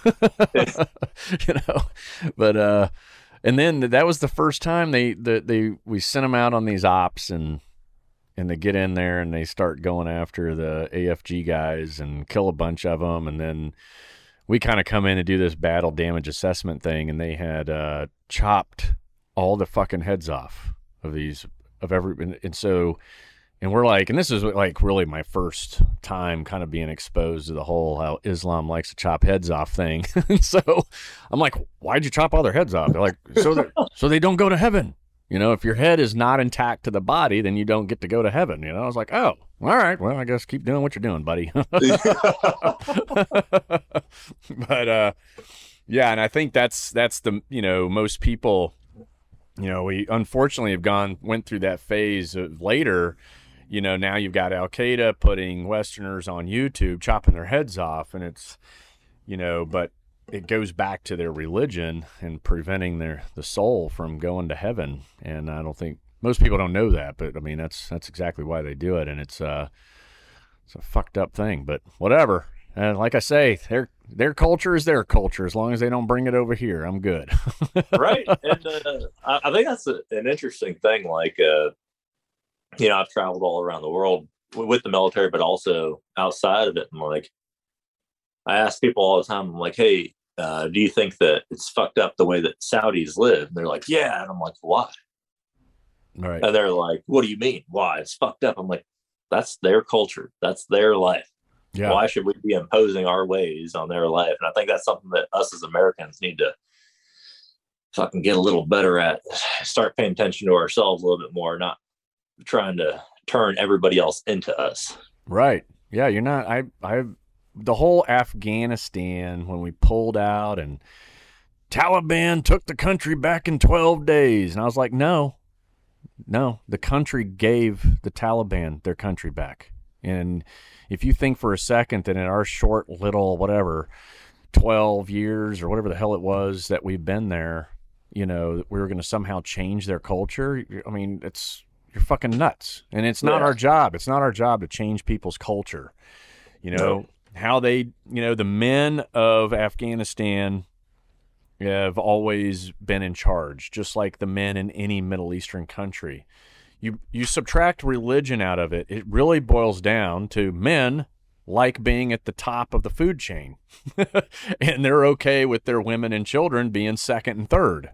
But and then that was the first time we sent them out on these ops, and they get in there and they start going after the AFG guys and kill a bunch of them. And then we kind of come in and do this battle damage assessment thing, and they had chopped all the fucking heads off of every. And we're like, and this is like really my first time kind of being exposed to the whole how Islam likes to chop heads off thing. And so I'm like, why'd you chop all their heads off? They're like, so they don't go to heaven. If your head is not intact to the body, then you don't get to go to heaven. I was like, oh, all right. Well, I guess keep doing what you're doing, buddy. But, yeah. And I think that's the, most people, we unfortunately went through that phase of later, now you've got Al-Qaeda putting Westerners on YouTube, chopping their heads off. And it's, but it goes back to their religion and preventing the soul from going to heaven. And I don't think most people don't know that, but I mean, that's exactly why they do it. And it's a fucked up thing, but whatever. And like I say, their culture is their culture. As long as they don't bring it over here, I'm good. Right. And I think that's an interesting thing. Like, I've traveled all around the world with the military, but also outside of it. And like, I ask people all the time, I'm like, hey, do you think that it's fucked up the way that Saudis live? And they're like, yeah. And I'm like, why? Right. And they're like, what do you mean? Why? It's fucked up. I'm like, that's their culture. That's their life. Yeah. Why should we be imposing our ways on their life? And I think that's something that us as Americans need to fucking get a little better at. Start paying attention to ourselves a little bit more, not trying to turn everybody else into us. Right. Yeah, you're not. The whole Afghanistan, when we pulled out and Taliban took the country back in 12 days. And I was like, no, the country gave the Taliban their country back. And if you think for a second that in our short little, 12 years or whatever the hell it was that we've been there, we were going to somehow change their culture. I mean, you're fucking nuts. And it's not our job. It's not our job to change people's culture. No. How they, the men of Afghanistan have always been in charge, just like the men in any Middle Eastern country. You subtract religion out of it, it really boils down to men like being at the top of the food chain. And they're okay with their women and children being second and third.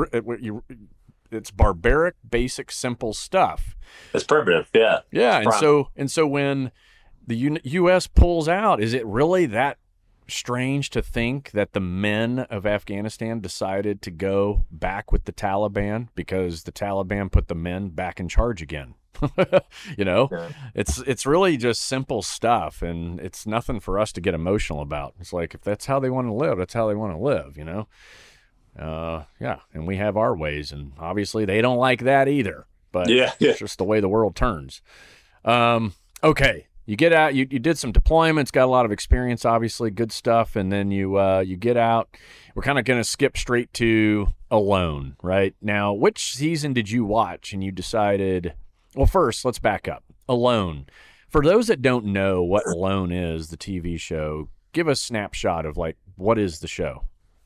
It's barbaric, basic, simple stuff. It's primitive, yeah. Yeah, and so when the U.S. pulls out, is it really that strange to think that the men of Afghanistan decided to go back with the Taliban because the Taliban put the men back in charge again? Yeah. It's really just simple stuff, and it's nothing for us to get emotional about. It's like, if that's how they want to live, that's how they want to live, Yeah, and we have our ways, and obviously they don't like that either. But Yeah, yeah. it's just the way the world turns. Okay, you get out. You did some deployments, got a lot of experience, obviously, good stuff, and then you get out. We're kind of going to skip straight to Alone, right? Now, which season did you watch and you decided, well, first, let's back up. Alone. For those that don't know what Alone is, the TV show, give a snapshot of like, what is the show?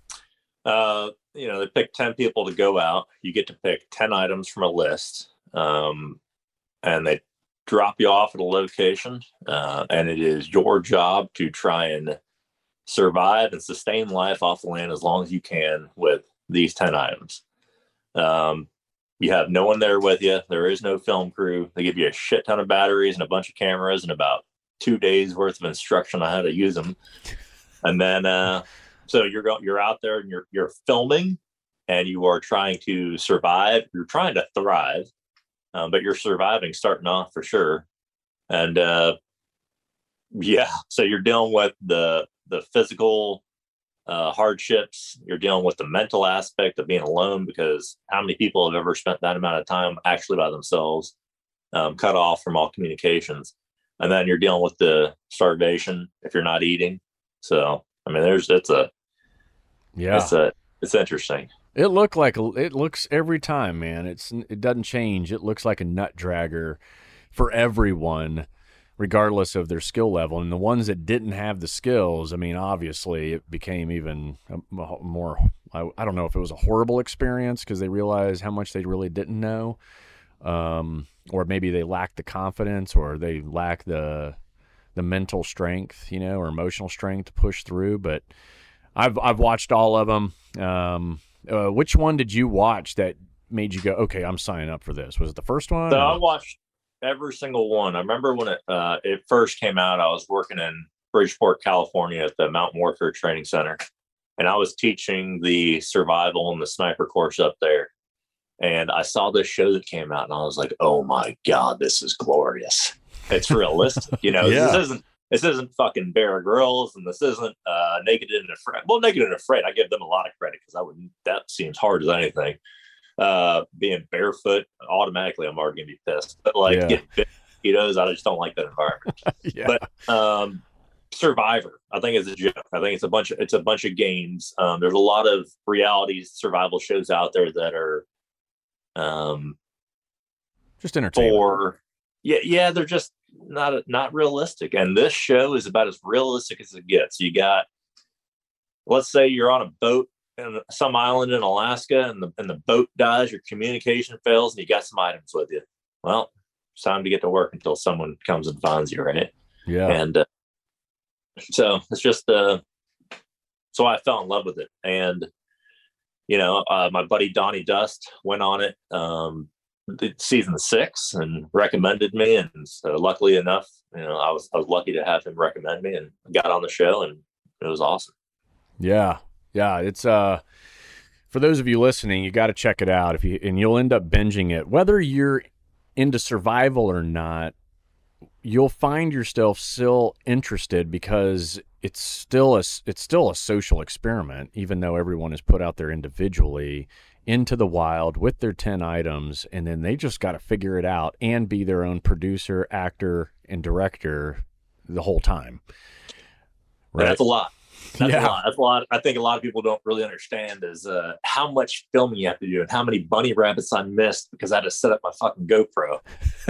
They pick 10 people to go out. You get to pick 10 items from a list. And they drop you off at a location. And it is your job to try and survive and sustain life off the land as long as you can with these 10 items. You have no one there with you. There is no film crew. They give you a shit ton of batteries and a bunch of cameras and about 2 days worth of instruction on how to use them. And then, so you're out there and you're filming and you are trying to survive. You're trying to thrive, but you're surviving starting off for sure. And, so you're dealing with the physical hardships. You're dealing with the mental aspect of being alone, because how many people have ever spent that amount of time actually by themselves, cut off from all communications? And then you're dealing with the starvation if you're not eating. So, I mean, it's interesting. It looks every time, man. It doesn't change. It looks like a nut dragger for everyone, regardless of their skill level. And the ones that didn't have the skills, I mean, obviously it became even more, I don't know if it was a horrible experience because they realized how much they really didn't know. Or maybe they lacked the confidence, or they lack the mental strength, or emotional strength to push through. But I've watched all of them. Which one did you watch that made you go, okay, I'm signing up for this? Was it the first one? So I watched every single one. I remember when it first came out, I was working in Bridgeport, California at the Mountain Warfare Training Center. And I was teaching the survival and the sniper course up there. And I saw this show that came out and I was like, oh my God, this is glorious. It's realistic. Yeah. This isn't fucking Bear Grylls, and this isn't Naked and Afraid. Well, Naked and Afraid, I give them a lot of credit because that seems hard as anything. Being barefoot, automatically I'm already gonna be pissed. But getting bit mosquitoes, I just don't like that environment. Yeah. But Survivor, I think is a joke. I think it's a bunch of games. There's a lot of reality survival shows out there that are just entertaining. Yeah, they're just not realistic. And this show is about as realistic as it gets. You got, let's say you're on a boat in some island in Alaska, and the boat dies, your communication fails, and you got some items with you. Well, it's time to get to work until someone comes and finds you, right? Yeah. And so it's just so I fell in love with it. And my buddy Donnie Dust went on it season 6 and recommended me, and so luckily enough, I was lucky to have him recommend me, and got on the show, and it was awesome. Yeah, it's for those of you listening, you got to check it out. And you'll end up binging it, whether you're into survival or not. You'll find yourself still interested because it's still a social experiment, even though everyone is put out there individually into the wild with their 10 items, and then they just got to figure it out and be their own producer, actor, and director the whole time. Right? That's a lot. That's a lot. I think a lot of people don't really understand is how much filming you have to do and how many bunny rabbits I missed because I had to set up my fucking GoPro.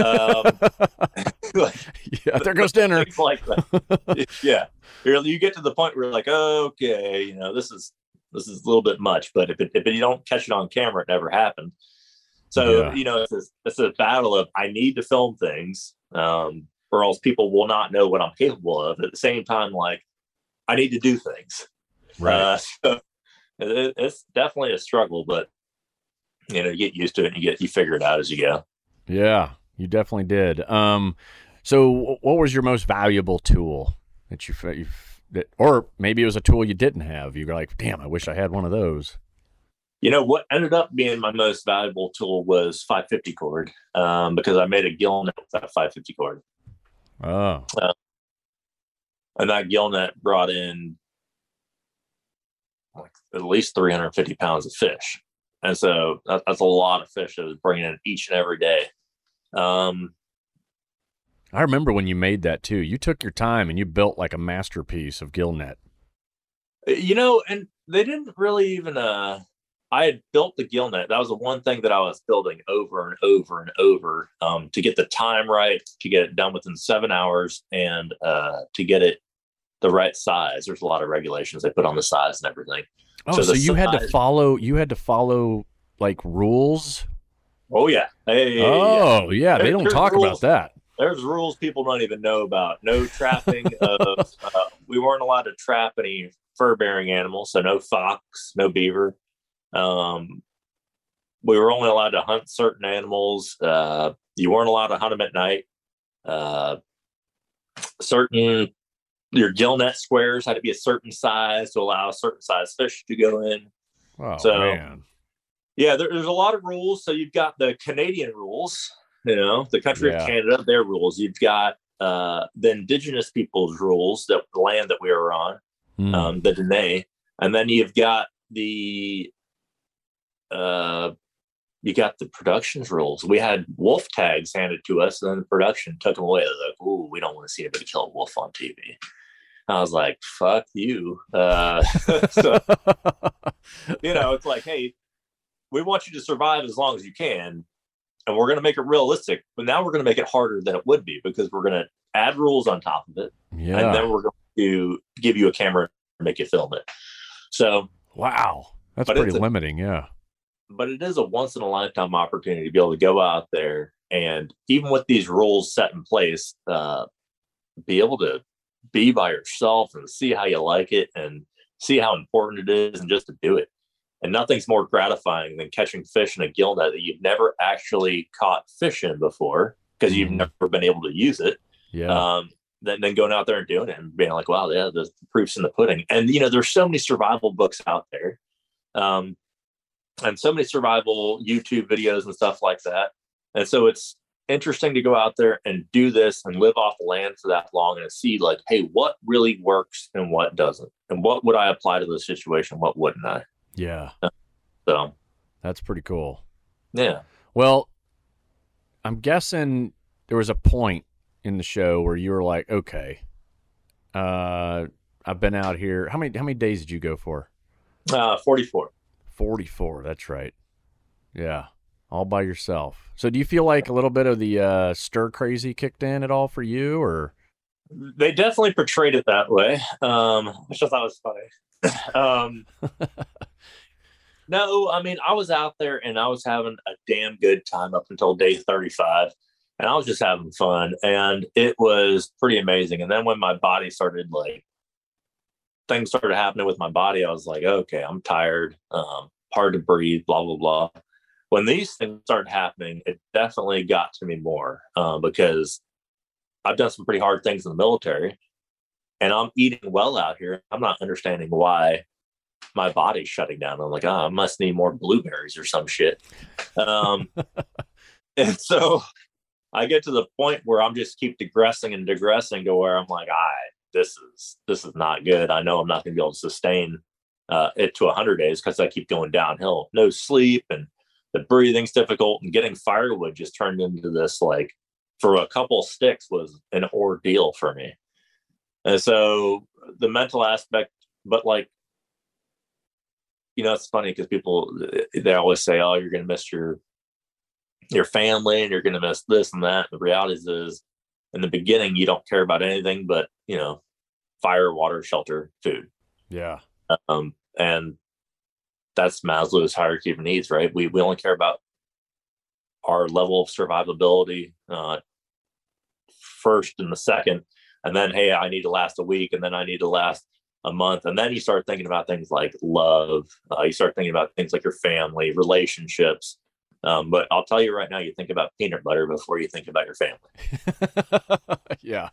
There goes dinner. Things like that. Yeah. You get to the point where you're like, okay, this is a little bit much, but if you don't catch it on camera, it never happened. So, it's a battle of, I need to film things, or else people will not know what I'm capable of. At the same time, I need to do things. Right. So it's definitely a struggle, but you get used to it and you figure it out as you go. Yeah, you definitely did. So what was your most valuable tool that or maybe it was a tool you didn't have? You were like, damn, I wish I had one of those. What ended up being my most valuable tool was 550 cord, because I made a gill net with that 550 cord. Oh. And that gill net brought in, like at least 350 pounds of fish. And so that's a lot of fish that was bringing in each and every day. I remember when you made that too. You took your time and you built like a masterpiece of gill net. And they didn't really even, I had built the gill net. That was the one thing that I was building over and over and over, to get the time right, to get it done within 7 hours, and to get it the right size. There's a lot of regulations they put on the size and everything. Oh, so you had to follow like rules? Oh yeah. Yeah. They don't talk about that. There's rules people don't even know about. No trapping of, we weren't allowed to trap any fur-bearing animals, so no fox, no beaver. We were only allowed to hunt certain animals. You weren't allowed to hunt them at night. Your gill net squares had to be a certain size to allow a certain size fish to go in. Oh, so, man. Yeah, there's a lot of rules. So you've got the Canadian rules, the country of Canada, their rules. You've got the indigenous people's rules, the land that we were on, the Dene. And then you've got the production's rules. We had wolf tags handed to us, and then the production took them away. They're like, "Ooh, we don't want to see anybody kill a wolf on TV." I was like, "Fuck you!" So, it's like, hey, we want you to survive as long as you can, and we're going to make it realistic. But now we're going to make it harder than it would be, because we're going to add rules on top of it, and then we're going to give you a camera and make you film it. So, wow, that's pretty limiting, yeah. But it is a once in a lifetime opportunity to be able to go out there, and even with these rules set in place, be able to be by yourself and see how you like it and see how important it is, and just to do it. And nothing's more gratifying than catching fish in a gill net that you've never actually caught fish in before, because you've never been able to use it. Yeah. Then going out there and doing it and being like, wow, yeah, the proof's in the pudding. And, there's so many survival books out there. And so many survival YouTube videos and stuff like that. And so it's interesting to go out there and do this and live off the land for that long and see, like, hey, what really works and what doesn't? And what would I apply to this situation? What wouldn't I? Yeah. So that's pretty cool. Yeah. Well, I'm guessing there was a point in the show where you were like, okay, I've been out here. How many days did you go for? 44. 44. That's right. Yeah. All by yourself. So do you feel like a little bit of the stir crazy kicked in at all for you, or? They definitely portrayed it that way, which I thought was funny. No, I mean, I was out there and I was having a damn good time up until day 35, and I was just having fun, and it was pretty amazing. And then when my body started, like, things started happening with my body, I was like, okay, I'm tired, hard to breathe, blah, blah, blah. When these things started happening, it definitely got to me more, because I've done some pretty hard things in the military, and I'm eating well out here. I'm not understanding why my body's shutting down. I'm like, I must need more blueberries or some shit. And so I get to the point where I'm just keep digressing and digressing to where I'm like, this is not good. I know I'm not going to be able to sustain it to 100 days, because I keep going downhill. No sleep, and the breathing's difficult, and getting firewood just turned into this, like, for a couple sticks was an ordeal for me. And so the mental aspect, but, like, it's funny because people, they always say, oh, you're going to miss your family, and you're going to miss this and that. The reality is, in the beginning, you don't care about anything but, fire, water, shelter, food. Yeah. And that's Maslow's hierarchy of needs, right? We only care about our level of survivability first and the second. And then, hey, I need to last a week, and then I need to last a month. And then you start thinking about things like love. You start thinking about things like your family, relationships. But I'll tell you right now, you think about peanut butter before you think about your family. Yeah,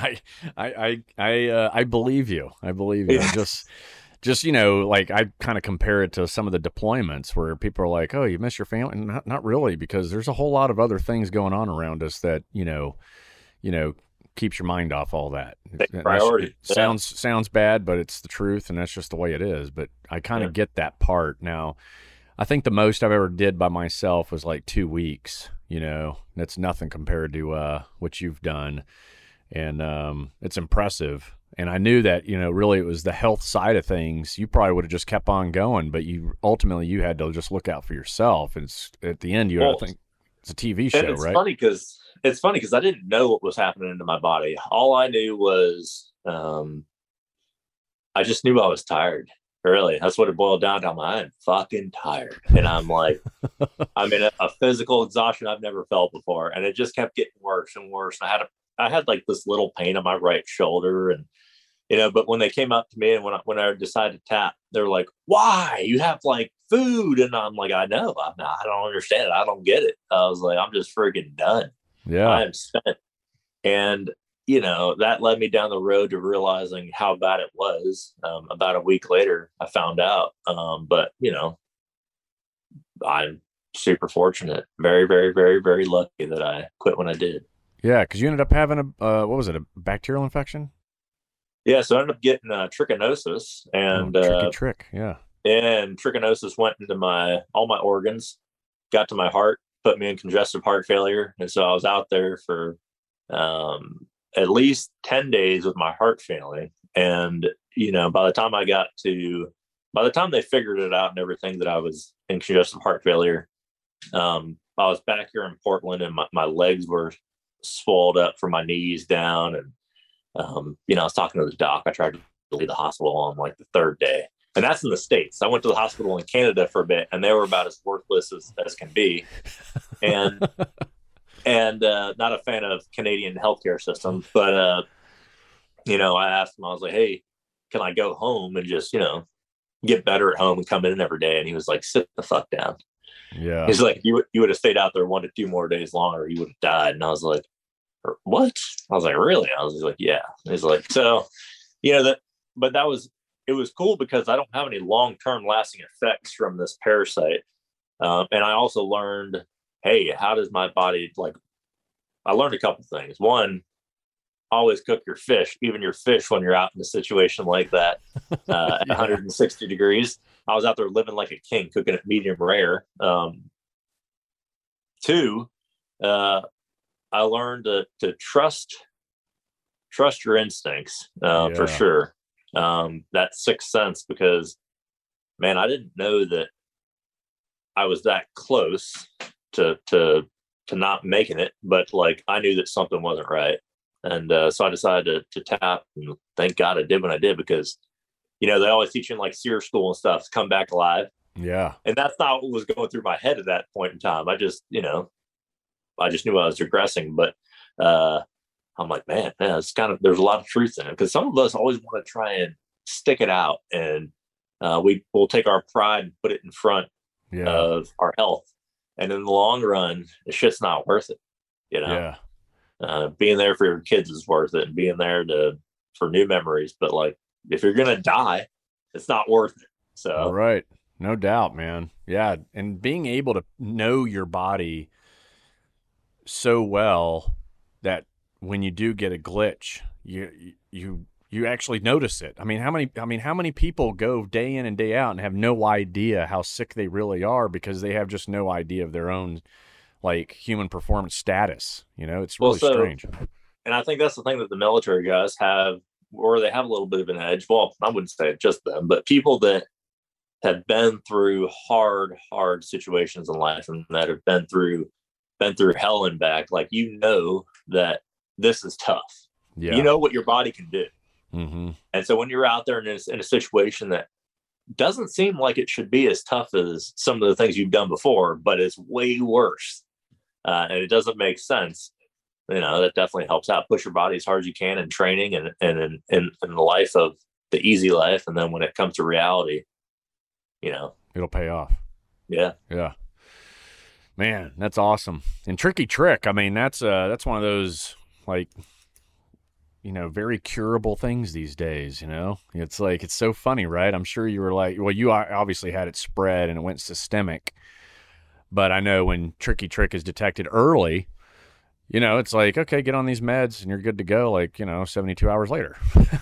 I believe you. I believe you. Yeah. Just like, I kind of compare it to some of the deployments where people are like, oh, you miss your family? Not really, because there's a whole lot of other things going on around us that, keeps your mind off all that. Priority. It sounds bad, but it's the truth, and that's just the way it is. But I kind of get that part now. I think the most I've ever did by myself was like 2 weeks. That's nothing compared to what you've done, and it's impressive. And I knew that really it was the health side of things. You probably would have just kept on going, but you had to just look out for yourself. And at the end, I think it's a TV show, it's right? It's funny because I didn't know what was happening to my body. All I knew was I just knew I was tired. Really, that's what it boiled down to. I'm fucking tired, and I'm like, I'm in a physical exhaustion I've never felt before, and it just kept getting worse and worse. And I had like this little pain on my right shoulder, and but when they came up to me and when I decided to tap, they're like, "Why? You have like food?" And I'm like, "I know, I don't understand it. I don't get it." I was like, "I'm just freaking done. Yeah, I am spent." And that led me down the road to realizing how bad it was. About a week later, I found out. But I'm super fortunate, very, very, very, very lucky that I quit when I did. Yeah, because you ended up having a a bacterial infection? Yeah, so I ended up getting trichinosis, and yeah. And trichinosis went into all my organs, got to my heart, put me in congestive heart failure, and so I was out there for at least 10 days with my heart failing. And by the time they figured it out and everything that I was in congestive heart failure, I was back here in Portland, and my legs were swelled up from my knees down, and I was talking to the doc. I tried to leave the hospital on like the third day. And that's in the States. I went to the hospital in Canada for a bit, and they were about as worthless as can be. And not a fan of Canadian healthcare system. But, I asked him, I was like, "Hey, can I go home and just, get better at home and come in every day?" And he was like, "Sit the fuck down." Yeah. He's like, you would have stayed out there 1 to 2 more days longer, you would have died. And I was like, "What?" I was like, "Really?" I was like, "Yeah." He's like, so, it was cool because I don't have any long-term lasting effects from this parasite. And I also learned, hey, how does my body, I learned a couple things. One, always cook your fish, even your fish, when you're out in a situation like that, at 160 degrees. I was out there living like a king, cooking it medium rare. Two, I learned to trust your instincts, for sure. That sixth sense, because, man, I didn't know that I was that close to not making it, but I knew that something wasn't right. And so I decided to tap, and thank God I did when I did, because, they always teach you in SEER school and stuff to come back alive. Yeah. And that's not what was going through my head at that point in time. I just knew I was regressing, but I'm like, man, it's there's a lot of truth in it, because some of us always want to try and stick it out, and we'll take our pride and put it in front of our health. And in the long run, it's just not worth it. Yeah. Being there for your kids is worth it, and being there for new memories. But if you're going to die, it's not worth it. So, right. No doubt, man. Yeah. And being able to know your body so well that when you do get a glitch, you actually notice it. I mean, how many people go day in and day out and have no idea how sick they really are, because they have just no idea of their own human performance status. It's really strange. And I think that's the thing that the military guys have, or they have a little bit of an edge. Well, I wouldn't say just them, but people that have been through hard situations in life, and that have been through hell and back, that this is tough. Yeah. You know what your body can do. Mm-hmm. And so when you're out there in a situation that doesn't seem like it should be as tough as some of the things you've done before, but it's way worse, and it doesn't make sense, that definitely helps out. Push your body as hard as you can in training and in the life of the easy life. And then when it comes to reality, it'll pay off. Yeah. Yeah. Man, that's awesome. And Tricky Trick, I mean, that's one of those very curable things these days. It's so funny, right? I'm sure you were you obviously had it spread and it went systemic, but I know when Tricky Trick is detected early, It's like, okay, get on these meds and you're good to go, like, 72 hours later.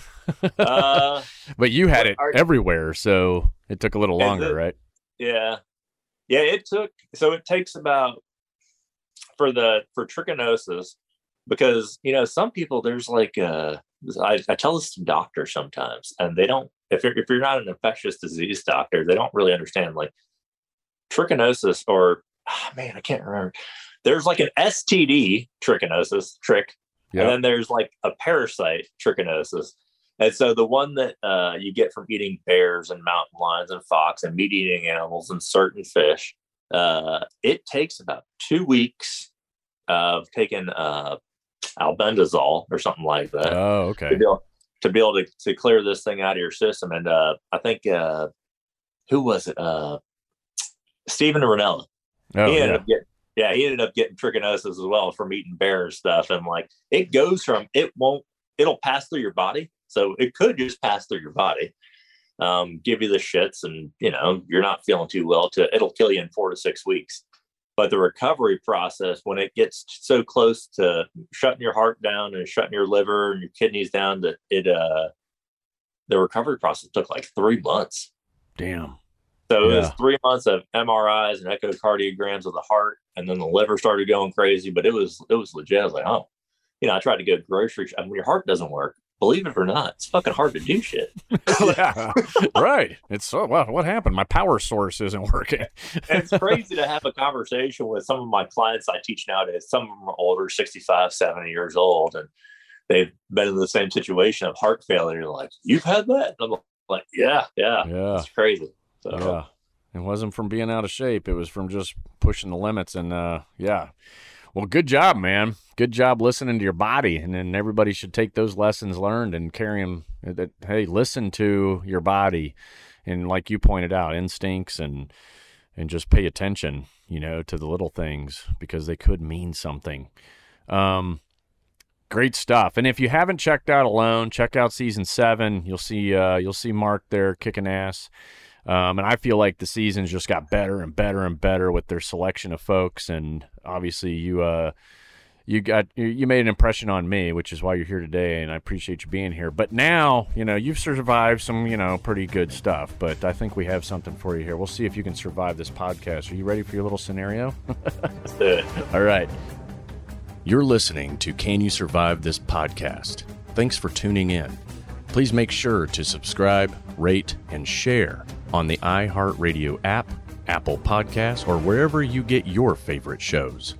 But you had it everywhere, so it took a little longer, right? Yeah. Yeah, it takes about for trichinosis, because some people, there's like I tell this to doctors sometimes, and they don't, if you're not an infectious disease doctor, they don't really understand like trichinosis, or I can't remember. There's like an STD trichinosis, and then there's like a parasite trichinosis. And so the one that you get from eating bears and mountain lions and fox and meat eating animals and certain fish, it takes about 2 weeks of taking albendazole or something like that. Oh, okay. To be able to clear this thing out of your system. And I think who was it? Stephen Ranella. Oh, he ended up getting trichinosis as well from eating bear stuff. And like, it goes from, it'll pass through your body. So it could just pass through your body, give you the shits, and you're not feeling too well. It'll kill you in 4 to 6 weeks. But the recovery process, when it gets so close to shutting your heart down and shutting your liver and your kidneys down, that the recovery process took like 3 months. Damn. So it was 3 months of MRIs and echocardiograms of the heart, and then the liver started going crazy. But it was legit. I was like, oh, I tried to go grocery shopping. When your heart doesn't work, believe it or not, it's fucking hard to do shit. Yeah, right. It's so, well, what happened? My power source isn't working. And it's crazy to have a conversation with some of my clients I teach nowadays. Some of them are older, 65, 70 years old, and they've been in the same situation of heart failure. You're like, you've had that? And I'm like, yeah. It's crazy. So. Yeah. It wasn't from being out of shape. It was from just pushing the limits. And yeah. Well, good job, man. Good job listening to your body. And then everybody should take those lessons learned and carry them. Hey, listen to your body. And like you pointed out, instincts, and just pay attention, to the little things, because they could mean something. Great stuff. And if you haven't checked out Alone, check out season 7. You'll see Mark there kicking ass. And I feel like the seasons just got better and better and better with their selection of folks. And obviously you made an impression on me, which is why you're here today. And I appreciate you being here. But now, you've survived some, pretty good stuff, but I think we have something for you here. We'll see if you can survive this podcast. Are you ready for your little scenario? Let's do it. All right. You're listening to Can You Survive This Podcast? Thanks for tuning in. Please make sure to subscribe, rate, and share on the iHeartRadio app, Apple Podcasts, or wherever you get your favorite shows.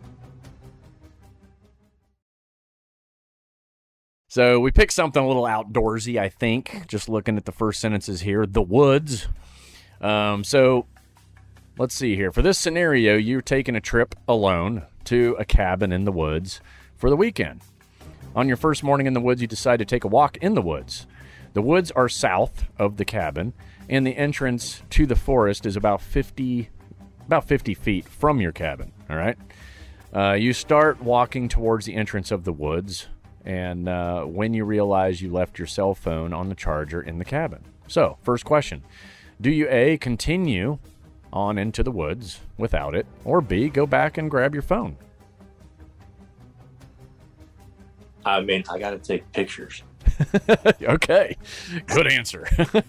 So we picked something a little outdoorsy, I think, just looking at the first sentences here. The woods. So let's see here. For this scenario, you're taking a trip alone to a cabin in the woods for the weekend. On your first morning in the woods, you decide to take a walk in the woods. The woods are south of the cabin, and the entrance to the forest is about 50 feet from your cabin. All right. You start walking towards the entrance of the woods, and when you realize you left your cell phone on the charger in the cabin. So, first question: do you A, continue on into the woods without it, or B, go back and grab your phone? I mean, I got to take pictures. Okay, good answer.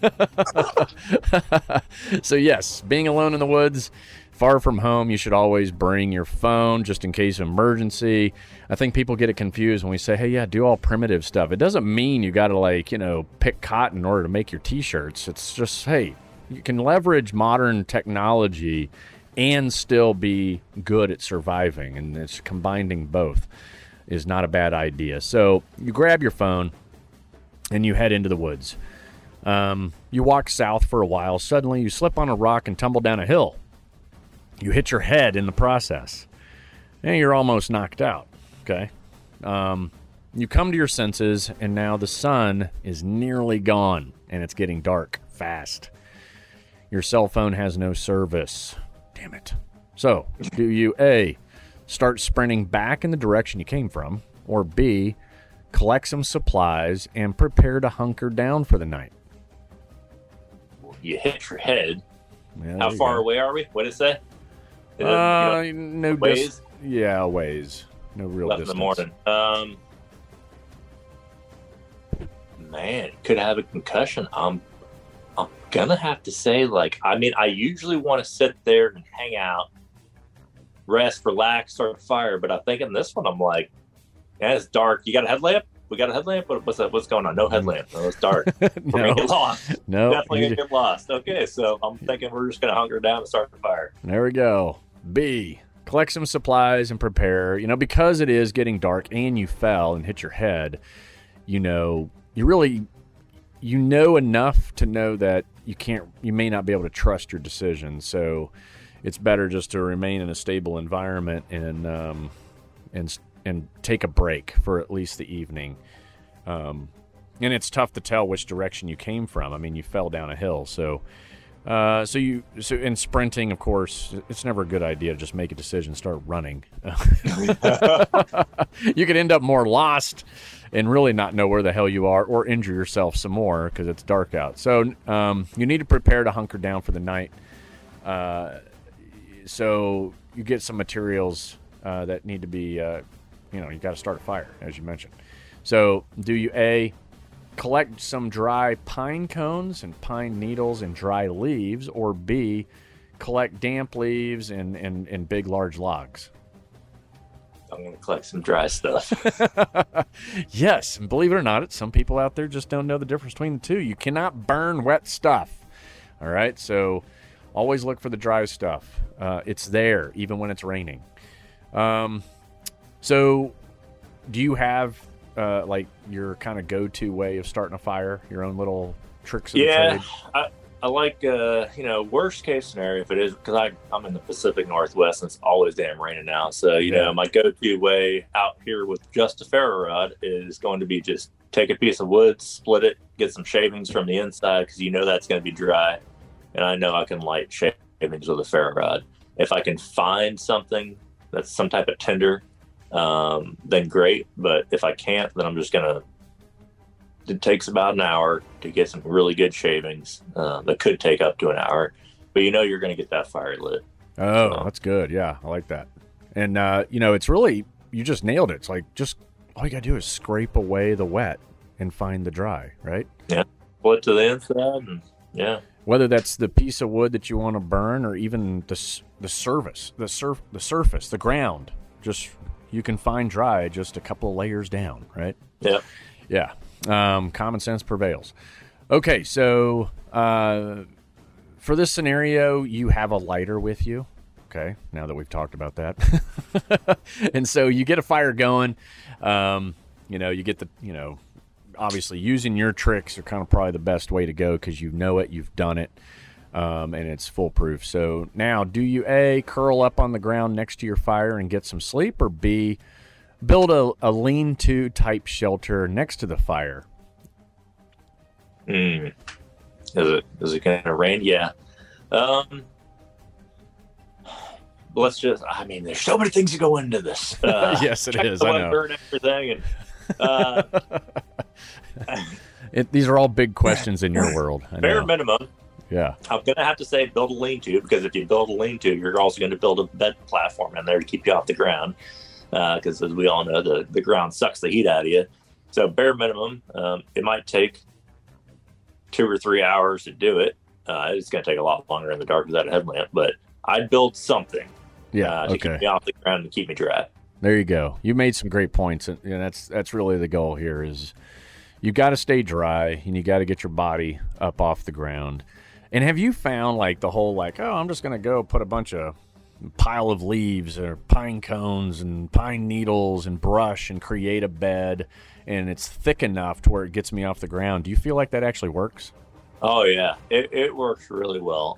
So yes, being alone in the woods, far from home, you should always bring your phone just in case of emergency. I think people get it confused when we say, hey, yeah, do all primitive stuff. It doesn't mean you got to pick cotton in order to make your t-shirts. It's just, hey, you can leverage modern technology and still be good at surviving, and it's combining both is not a bad idea. So you grab your phone and you head into the woods. You walk south for a while. Suddenly you slip on a rock and tumble down a hill. You hit your head in the process, and you're almost knocked out. Okay. You come to your senses, and now the sun is nearly gone, and it's getting dark fast. Your cell phone has no service. Damn it. So, do you A, start sprinting back in the direction you came from, or B, collect some supplies and prepare to hunker down for the night? You hit your head. Yeah, how far away are we? What did it say? No, ways? Yeah, ways. No real left distance. in the morning. Man, could have a concussion. I'm gonna have to say, like, I mean, I usually want to sit there and hang out, rest, relax, start a fire. But I think in this one, I'm like, yeah, it's dark. You got a headlamp? We got a headlamp? What's going on? No headlamp. No, it's dark. We're gonna get lost. No, Definitely gonna get lost. Okay, so I'm thinking we're just gonna hunker down and start the fire. There we go. B, collect some supplies and prepare. You know, because it is getting dark and you fell and hit your head, you know, you know enough to know that you may not be able to trust your decisions. So it's better just to remain in a stable environment and take a break for at least the evening. And it's tough to tell which direction you came from. I mean, you fell down a hill, so in sprinting, of course, it's never a good idea to just make a decision, start running. You could end up more lost and really not know where the hell you are, or injure yourself some more because it's dark out. So you need to prepare to hunker down for the night. So you get some materials that need to be, you got to start a fire, as you mentioned. So do you A, collect some dry pine cones and pine needles and dry leaves, or B, collect damp leaves and big, large logs? I'm going to collect some dry stuff. Yes, and believe it or not, some people out there just don't know the difference between the two. You cannot burn wet stuff. All right, so always look for the dry stuff. It's there, even when it's raining. So do you have like your kind of go-to way of starting a fire, your own little tricks of the trade? I like worst case scenario, if it is, because I'm in the Pacific Northwest and it's always damn raining now, so you know my go-to way out here with just a ferro rod is going to be just take a piece of wood, split it, get some shavings from the inside, because you know that's going to be dry, and I know I can light shavings with a ferro rod. If I can find something that's some type of tinder, then great. But if I can't, then I'm just gonna. It takes about an hour to get some really good shavings. That could take up to an hour, but you know you're going to get that fire lit. Oh, so. That's good. Yeah, I like that. And it's really, you just nailed it. It's like just all you got to do is scrape away the wet and find the dry, right? Yeah, pull it to the inside, and yeah. Whether that's the piece of wood that you want to burn, or even the surface, the ground, just you can find dry just a couple of layers down, right? Yeah. Yeah. Common sense prevails. Okay, so for this scenario, you have a lighter with you. Okay, now that we've talked about that. And so you get a fire going. You get obviously using your tricks are kind of probably the best way to go, because you know it, you've done it, and it's foolproof. So now, do you A, curl up on the ground next to your fire and get some sleep, or B, build a lean-to type shelter next to the fire? Is it going to rain? Yeah. There's so many things that go into this. Yes, it is. I know. Burn everything, and these are all big questions in your world. Bare minimum. Yeah. I'm going to have to say build a lean-to, because if you build a lean-to, you're also going to build a bed platform in there to keep you off the ground. Because as we all know, the ground sucks the heat out of you. So bare minimum, it might take 2 or 3 hours to do it. It's going to take a lot longer in the dark without a headlamp, but I'd build something to keep me off the ground and keep me dry. There you go. You made some great points, and that's really the goal here is you got to stay dry, and you got to get your body up off the ground. And have you found like the whole I'm just going to go put a bunch of pile of leaves or pine cones and pine needles and brush and create a bed, and it's thick enough to where it gets me off the ground? Do you feel like that actually works? Oh yeah, it works really well.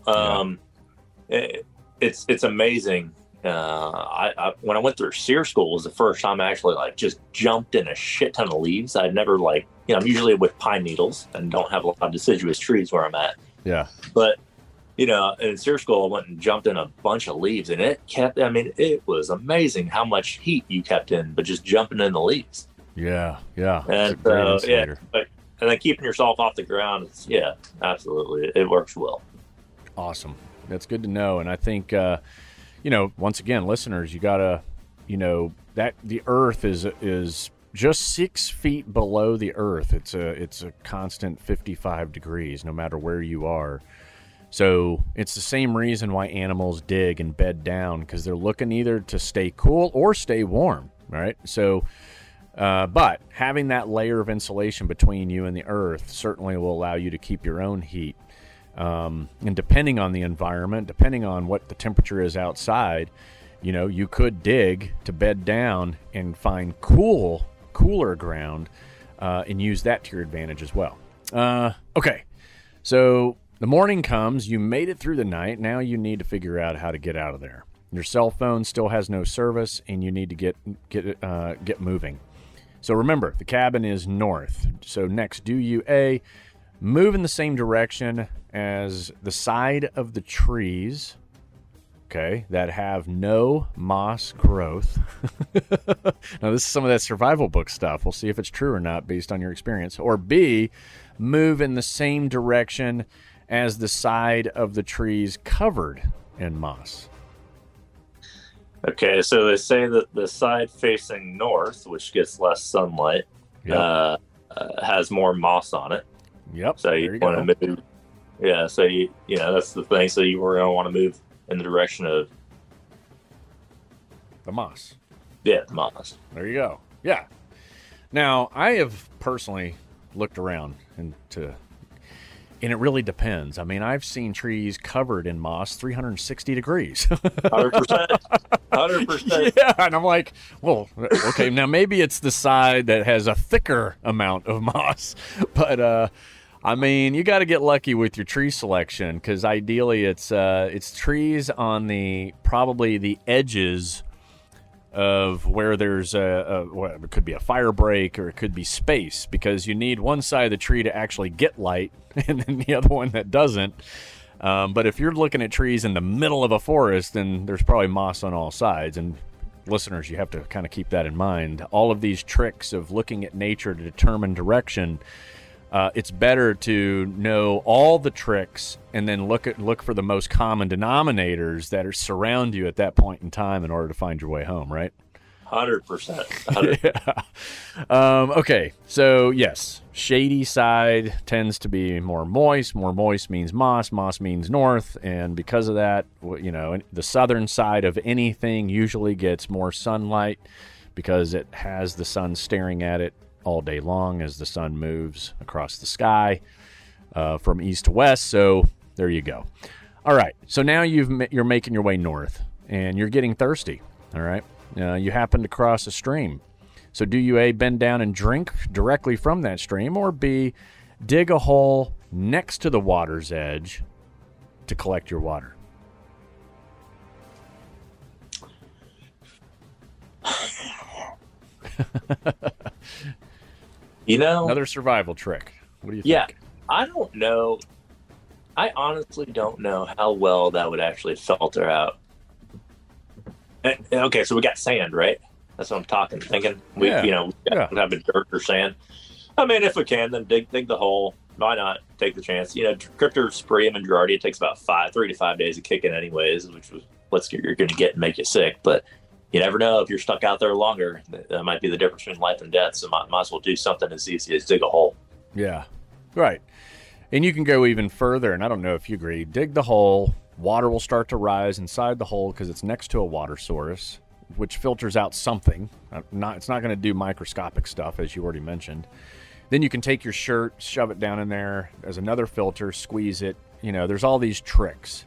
It's amazing. I when I went through SEER school was the first time I actually just jumped in a shit ton of leaves. I'd never I'm usually with pine needles and don't have a lot of deciduous trees where I'm at. Yeah, but in SEER school, I went and jumped in a bunch of leaves, and it was amazing how much heat you kept in, but just jumping in the leaves. Yeah. And and then keeping yourself off the ground, absolutely. It works well. Awesome. That's good to know. And I think, once again, listeners, you gotta that the earth is just 6 feet below the earth. It's a constant 55 degrees no matter where you are. So it's the same reason why animals dig and bed down, because they're looking either to stay cool or stay warm, right? So, but having that layer of insulation between you and the earth certainly will allow you to keep your own heat. And depending on the environment, depending on what the temperature is outside, you could dig to bed down and find cooler ground, and use that to your advantage as well. Okay, so the morning comes, you made it through the night. Now you need to figure out how to get out of there. Your cell phone still has no service, and you need to get moving. So remember, the cabin is north. So next, do you A, move in the same direction as the side of the trees, okay, that have no moss growth. Now, this is some of that survival book stuff. We'll see if it's true or not based on your experience. Or B, move in the same direction as the side of the trees covered in moss. Okay, so they say that the side facing north, which gets less sunlight, Yep. Has more moss on it. Yep. So you want to move. Yeah, so that's the thing. So you were going to want to move in the direction of the moss. Yeah, the moss. There you go. Yeah. Now, I have personally looked around and it really depends. I mean, I've seen trees covered in moss 360 degrees. 100%. 100%. Yeah, and I'm like, well, okay, now maybe it's the side that has a thicker amount of moss. But, I mean, you got to get lucky with your tree selection, because ideally it's trees on probably the edges of where there's it could be a fire break, or it could be space, because you need one side of the tree to actually get light and then the other one that doesn't. But if you're looking at trees in the middle of a forest, then there's probably moss on all sides. And listeners, you have to kind of keep that in mind. All of these tricks of looking at nature to determine direction, it's better to know all the tricks and then look for the most common denominators that surround you at that point in time in order to find your way home, right? 100%. Yeah. Okay, so yes, shady side tends to be more moist. More moist means moss. Moss means north, and because of that, the southern side of anything usually gets more sunlight because it has the sun staring at it all day long as the sun moves across the sky from east to west. So there you go. All right. So now you're making your way north, and you're getting thirsty. All right. You happen to cross a stream. So do you A, bend down and drink directly from that stream, or B, dig a hole next to the water's edge to collect your water? Another survival trick. What do you think? Yeah, I don't know. I honestly don't know how well that would actually filter out. Okay, so we got sand, right? That's what I'm thinking. We have a dirt or sand. I mean, if we can, then dig the hole. Why not take the chance? Cryptosporidium and Gerardia takes about 3 to 5 days of kicking anyways, which was you're going to get and make you sick. But you never know if you're stuck out there longer. That might be the difference between life and death. So might as well do something as easy as dig a hole. Yeah, right. And you can go even further, and I don't know if you agree. Dig the hole. Water will start to rise inside the hole because it's next to a water source, which filters out something. It's not going to do microscopic stuff, as you already mentioned. Then you can take your shirt, shove it down in there as another filter, squeeze it. There's all these tricks.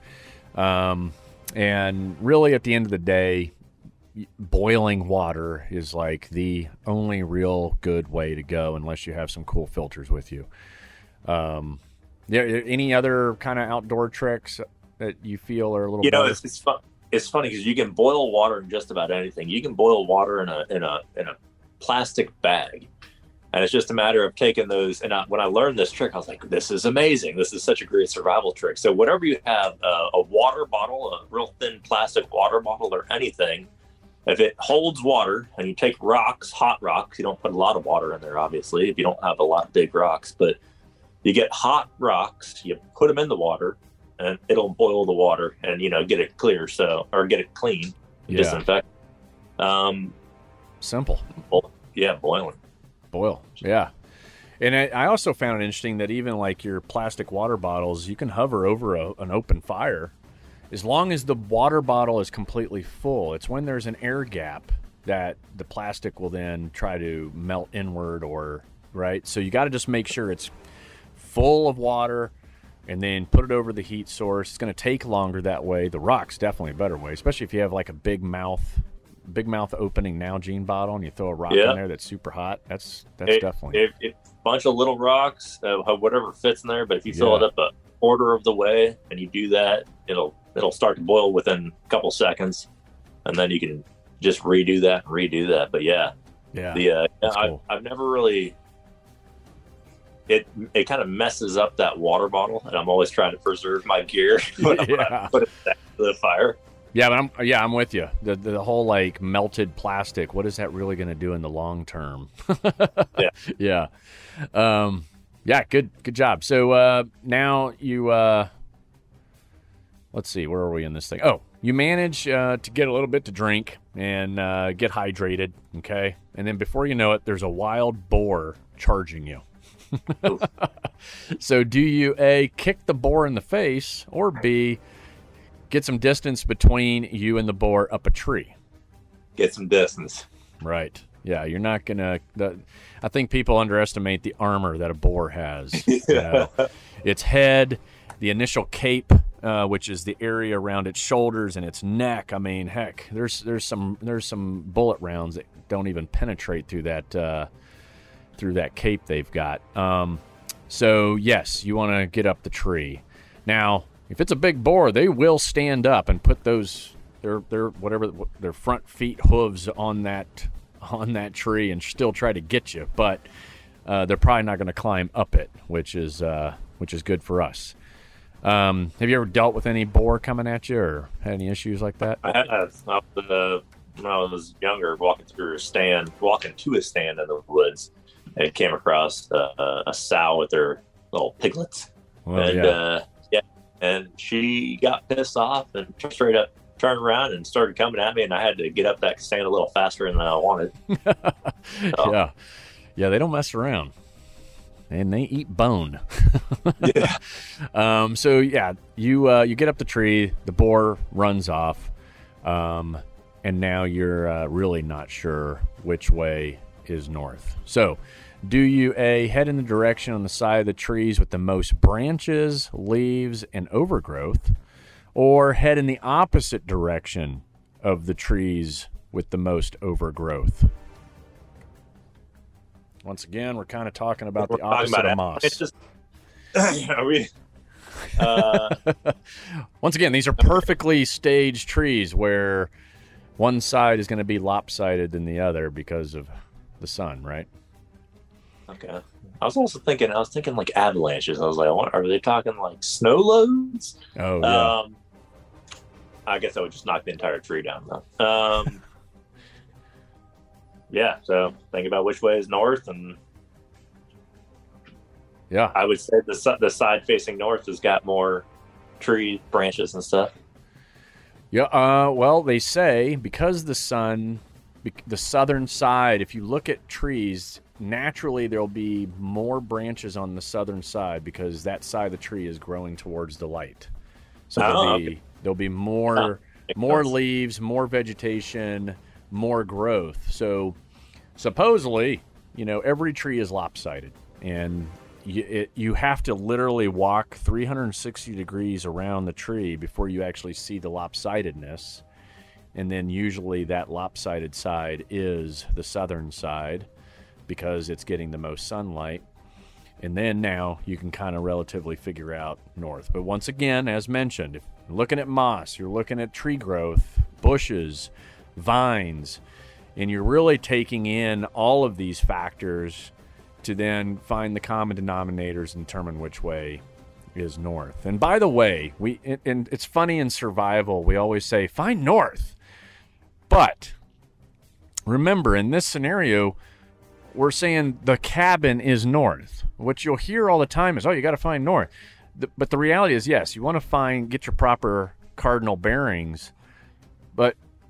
And really, at the end of the day, boiling water is like the only real good way to go, unless you have some cool filters with you. Any other kind of outdoor tricks that you feel are a little better? It's fun. It's funny because you can boil water in just about anything. You can boil water in a plastic bag, and it's just a matter of taking those. And when I learned this trick, I was like, "This is amazing! This is such a great survival trick." So whatever you have, a water bottle, a real thin plastic water bottle, or anything, if it holds water, and you take rocks, hot rocks, you don't put a lot of water in there, obviously, if you don't have a lot of big rocks, but you get hot rocks, you put them in the water, and it'll boil the water and get it clear, or get it clean, disinfect. Um, Simple. Boiling. Boil. Yeah. And I also found it interesting that even like your plastic water bottles, you can hover over an open fire as long as the water bottle is completely full. It's when there's an air gap that the plastic will then try to melt inward right? So you got to just make sure it's full of water and then put it over the heat source. It's going to take longer that way. The rock's definitely a better way, especially if you have like a big mouth opening Nalgene bottle and you throw a rock in there that's super hot. That's definitely a bunch of little rocks, whatever fits in there. But if you fill it up a quarter of the way and you do that, it'll start to boil within a couple seconds, and then you can just redo that. But cool. I've never really. It kind of messes up that water bottle, and I'm always trying to preserve my gear when I put it back to the fire. Yeah, but I'm with you. The whole like melted plastic. What is that really going to do in the long term? Yeah. Good job. So now you let's see, where are we in this thing? Oh, you manage to get a little bit to drink and get hydrated. Okay, and then before you know it, there's a wild boar charging you. So do you A, kick the boar in the face, or B, get some distance between you and the boar up a tree? Get some distance. Right. Yeah, you're not going to... I think people underestimate the armor that a boar has. Its head, the initial cape, which is the area around its shoulders and its neck. I mean, heck, there's some bullet rounds that don't even penetrate through that cape they've got. So yes, you want to get up the tree. Now, if it's a big boar, they will stand up and put their front feet hooves on that tree and still try to get you. But they're probably not going to climb up it, which is good for us. Have you ever dealt with any boar coming at you or had any issues like that? I have. When I was younger, walking to a stand in the woods, and came across a sow with her little piglets. And she got pissed off and straight up turned around and started coming at me, and I had to get up that stand a little faster than I wanted. Yeah, they don't mess around, and they eat bone. So yeah, you get up the tree, the boar runs off, and now you're really not sure which way is north. So do you A, head in the direction on the side of the trees with the most branches, leaves, and overgrowth, or head in the opposite direction of the trees with the most overgrowth? Once again, we're kind of talking about the opposite of moss. It's just, once again, these are perfectly staged trees where one side is going to be lopsided than the other because of the sun, right? Okay. I was thinking like avalanches. I was like, are they talking like snow loads? Oh, yeah. I guess I would just knock the entire tree down, though. Yeah, so think about which way is north, and yeah, I would say the side facing north has got more tree branches and stuff. Yeah, well, they say because the southern side, if you look at trees, naturally there'll be more branches on the southern side because that side of the tree is growing towards the light. So there'll be more leaves, more vegetation, more growth. So supposedly, every tree is lopsided, and you have to literally walk 360 degrees around the tree before you actually see the lopsidedness. And then usually that lopsided side is the southern side because it's getting the most sunlight. And then now you can kind of relatively figure out north. But once again, as mentioned, if you're looking at moss, you're looking at tree growth, bushes, vines, and you're really taking in all of these factors to then find the common denominators and determine which way is north. And by the way, and it's funny in survival, we always say, find north. But remember, in this scenario, we're saying the cabin is north. What you'll hear all the time is, you got to find north. But the reality is, yes, you want to get your proper cardinal bearings. But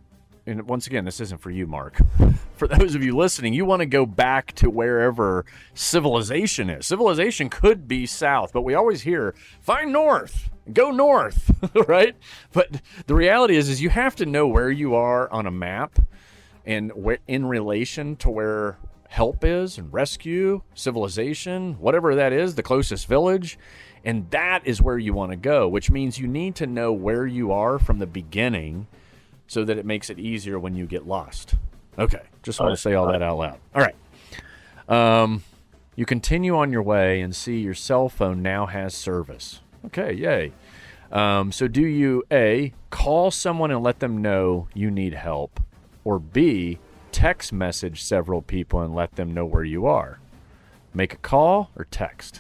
and once again, this isn't for you, Mark. For those of you listening, you want to go back to wherever civilization is. Civilization could be south, but we always hear, find north, go north, right? But the reality is you have to know where you are on a map and in relation to where help is and rescue, civilization, whatever that is, the closest village. And that is where you want to go, which means you need to know where you are from the beginning so that it makes it easier when you get lost. Okay, just want to say all that out loud. All right. You continue on your way and see your cell phone now has service. Okay, yay. So do you, A, call someone and let them know you need help, or B, text message several people and let them know where you are? Make a call or text?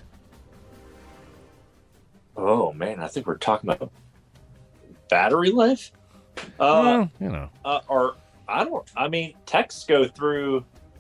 Oh, man, I think we're talking about battery life. Well, you know. Texts go through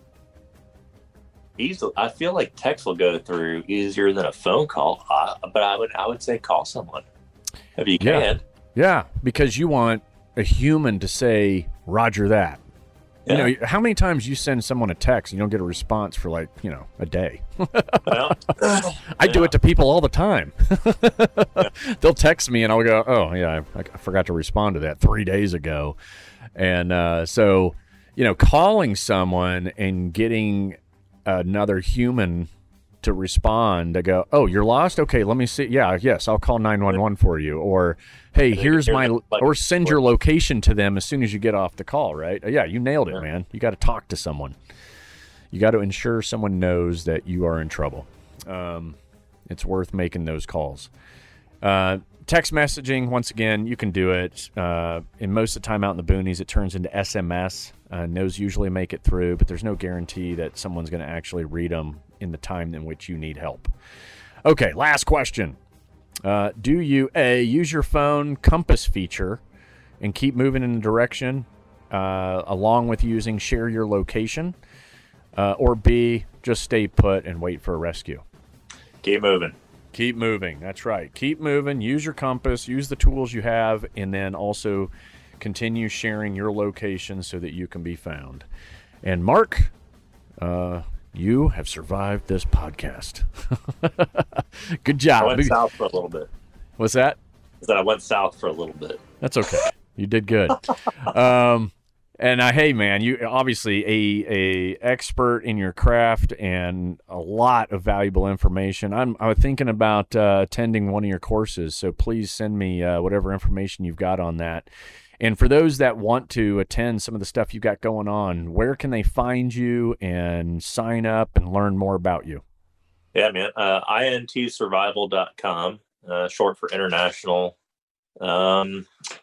easily. I feel like text will go through easier than a phone call. But I would say call someone if you can. Yeah, because you want a human to say, Roger that. Yeah. You know, how many times you send someone a text and you don't get a response for like, a day? Well, I do it to people all the time. They'll text me and I'll go, oh, yeah, I forgot to respond to that 3 days ago. And so, calling someone and getting another human to respond to go, oh, you're lost? Okay, let me see. Yeah, yes, I'll call 911 for you. Or, hey, here's or send your location to them as soon as you get off the call, right? Yeah, you nailed it, man. You got to talk to someone. You got to ensure someone knows that you are in trouble. It's worth making those calls. Text messaging, once again, you can do it. In most of the time out in the boonies, it turns into SMS. And those usually make it through, but there's no guarantee that someone's going to actually read them in the time in which you need help. Okay, last question. Do you, A, use your phone compass feature and keep moving in the direction along with using share your location? Or B, just stay put and wait for a rescue? Keep moving. Keep moving. That's right. Keep moving. Use your compass. Use the tools you have, and then also continue sharing your location so that you can be found. And Mark, you have survived this podcast. Good job. I went south for a little bit. What's that? I went south for a little bit. That's okay. You did good. And hey, man, you obviously a expert in your craft and a lot of valuable information. I'm thinking about attending one of your courses, so please send me whatever information you've got on that. And for those that want to attend some of the stuff you got going on, where can they find you and sign up and learn more about you? Yeah, man. intsurvival.com, short for international. And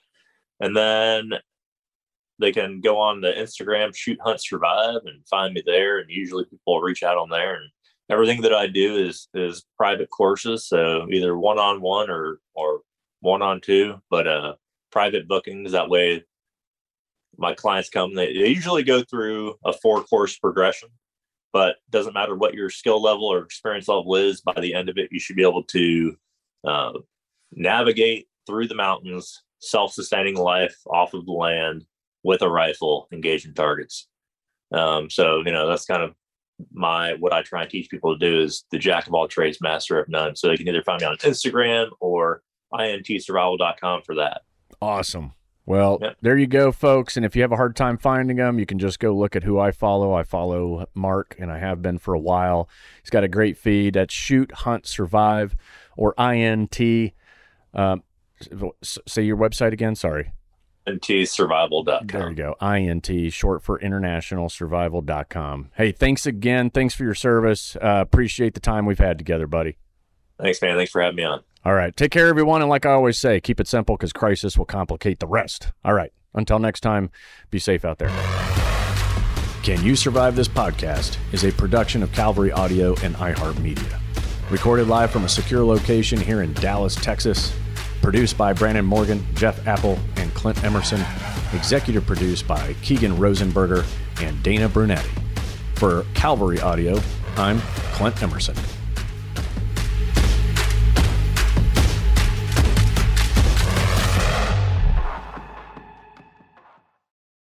then they can go on the Instagram, Shoot, Hunt, Survive, and find me there. And usually people will reach out on there. And everything that I do is private courses, so either one-on-one or one-on-two, but private bookings. That way my clients come, they usually go through a 4-course progression, but doesn't matter what your skill level or experience level is. By the end of it, you should be able to navigate through the mountains, self-sustaining life off of the land with a rifle, engaging targets. So that's kind of what I try and teach people to do is the jack of all trades, master of none. So they can either find me on Instagram or intsurvival.com for that. Awesome. Well, There you go, folks. And if you have a hard time finding them, you can just go look at who I follow. I follow Mark, and I have been for a while. He's got a great feed. That's Shoot, Hunt, Survive, or INT. Say your website again. Sorry. INTsurvival.com. There you go. INT, short for international survival.com. Hey, thanks again. Thanks for your service. Appreciate the time we've had together, buddy. Thanks, man. Thanks for having me on. All right. Take care, everyone. And like I always say, keep it simple because crisis will complicate the rest. All right. Until next time, be safe out there. Can You Survive This Podcast is a production of Calvary Audio and iHeartMedia. Recorded live from a secure location here in Dallas, Texas. Produced by Brandon Morgan, Jeff Apple, and Clint Emerson. Executive produced by Keegan Rosenberger and Dana Brunetti. For Calvary Audio, I'm Clint Emerson.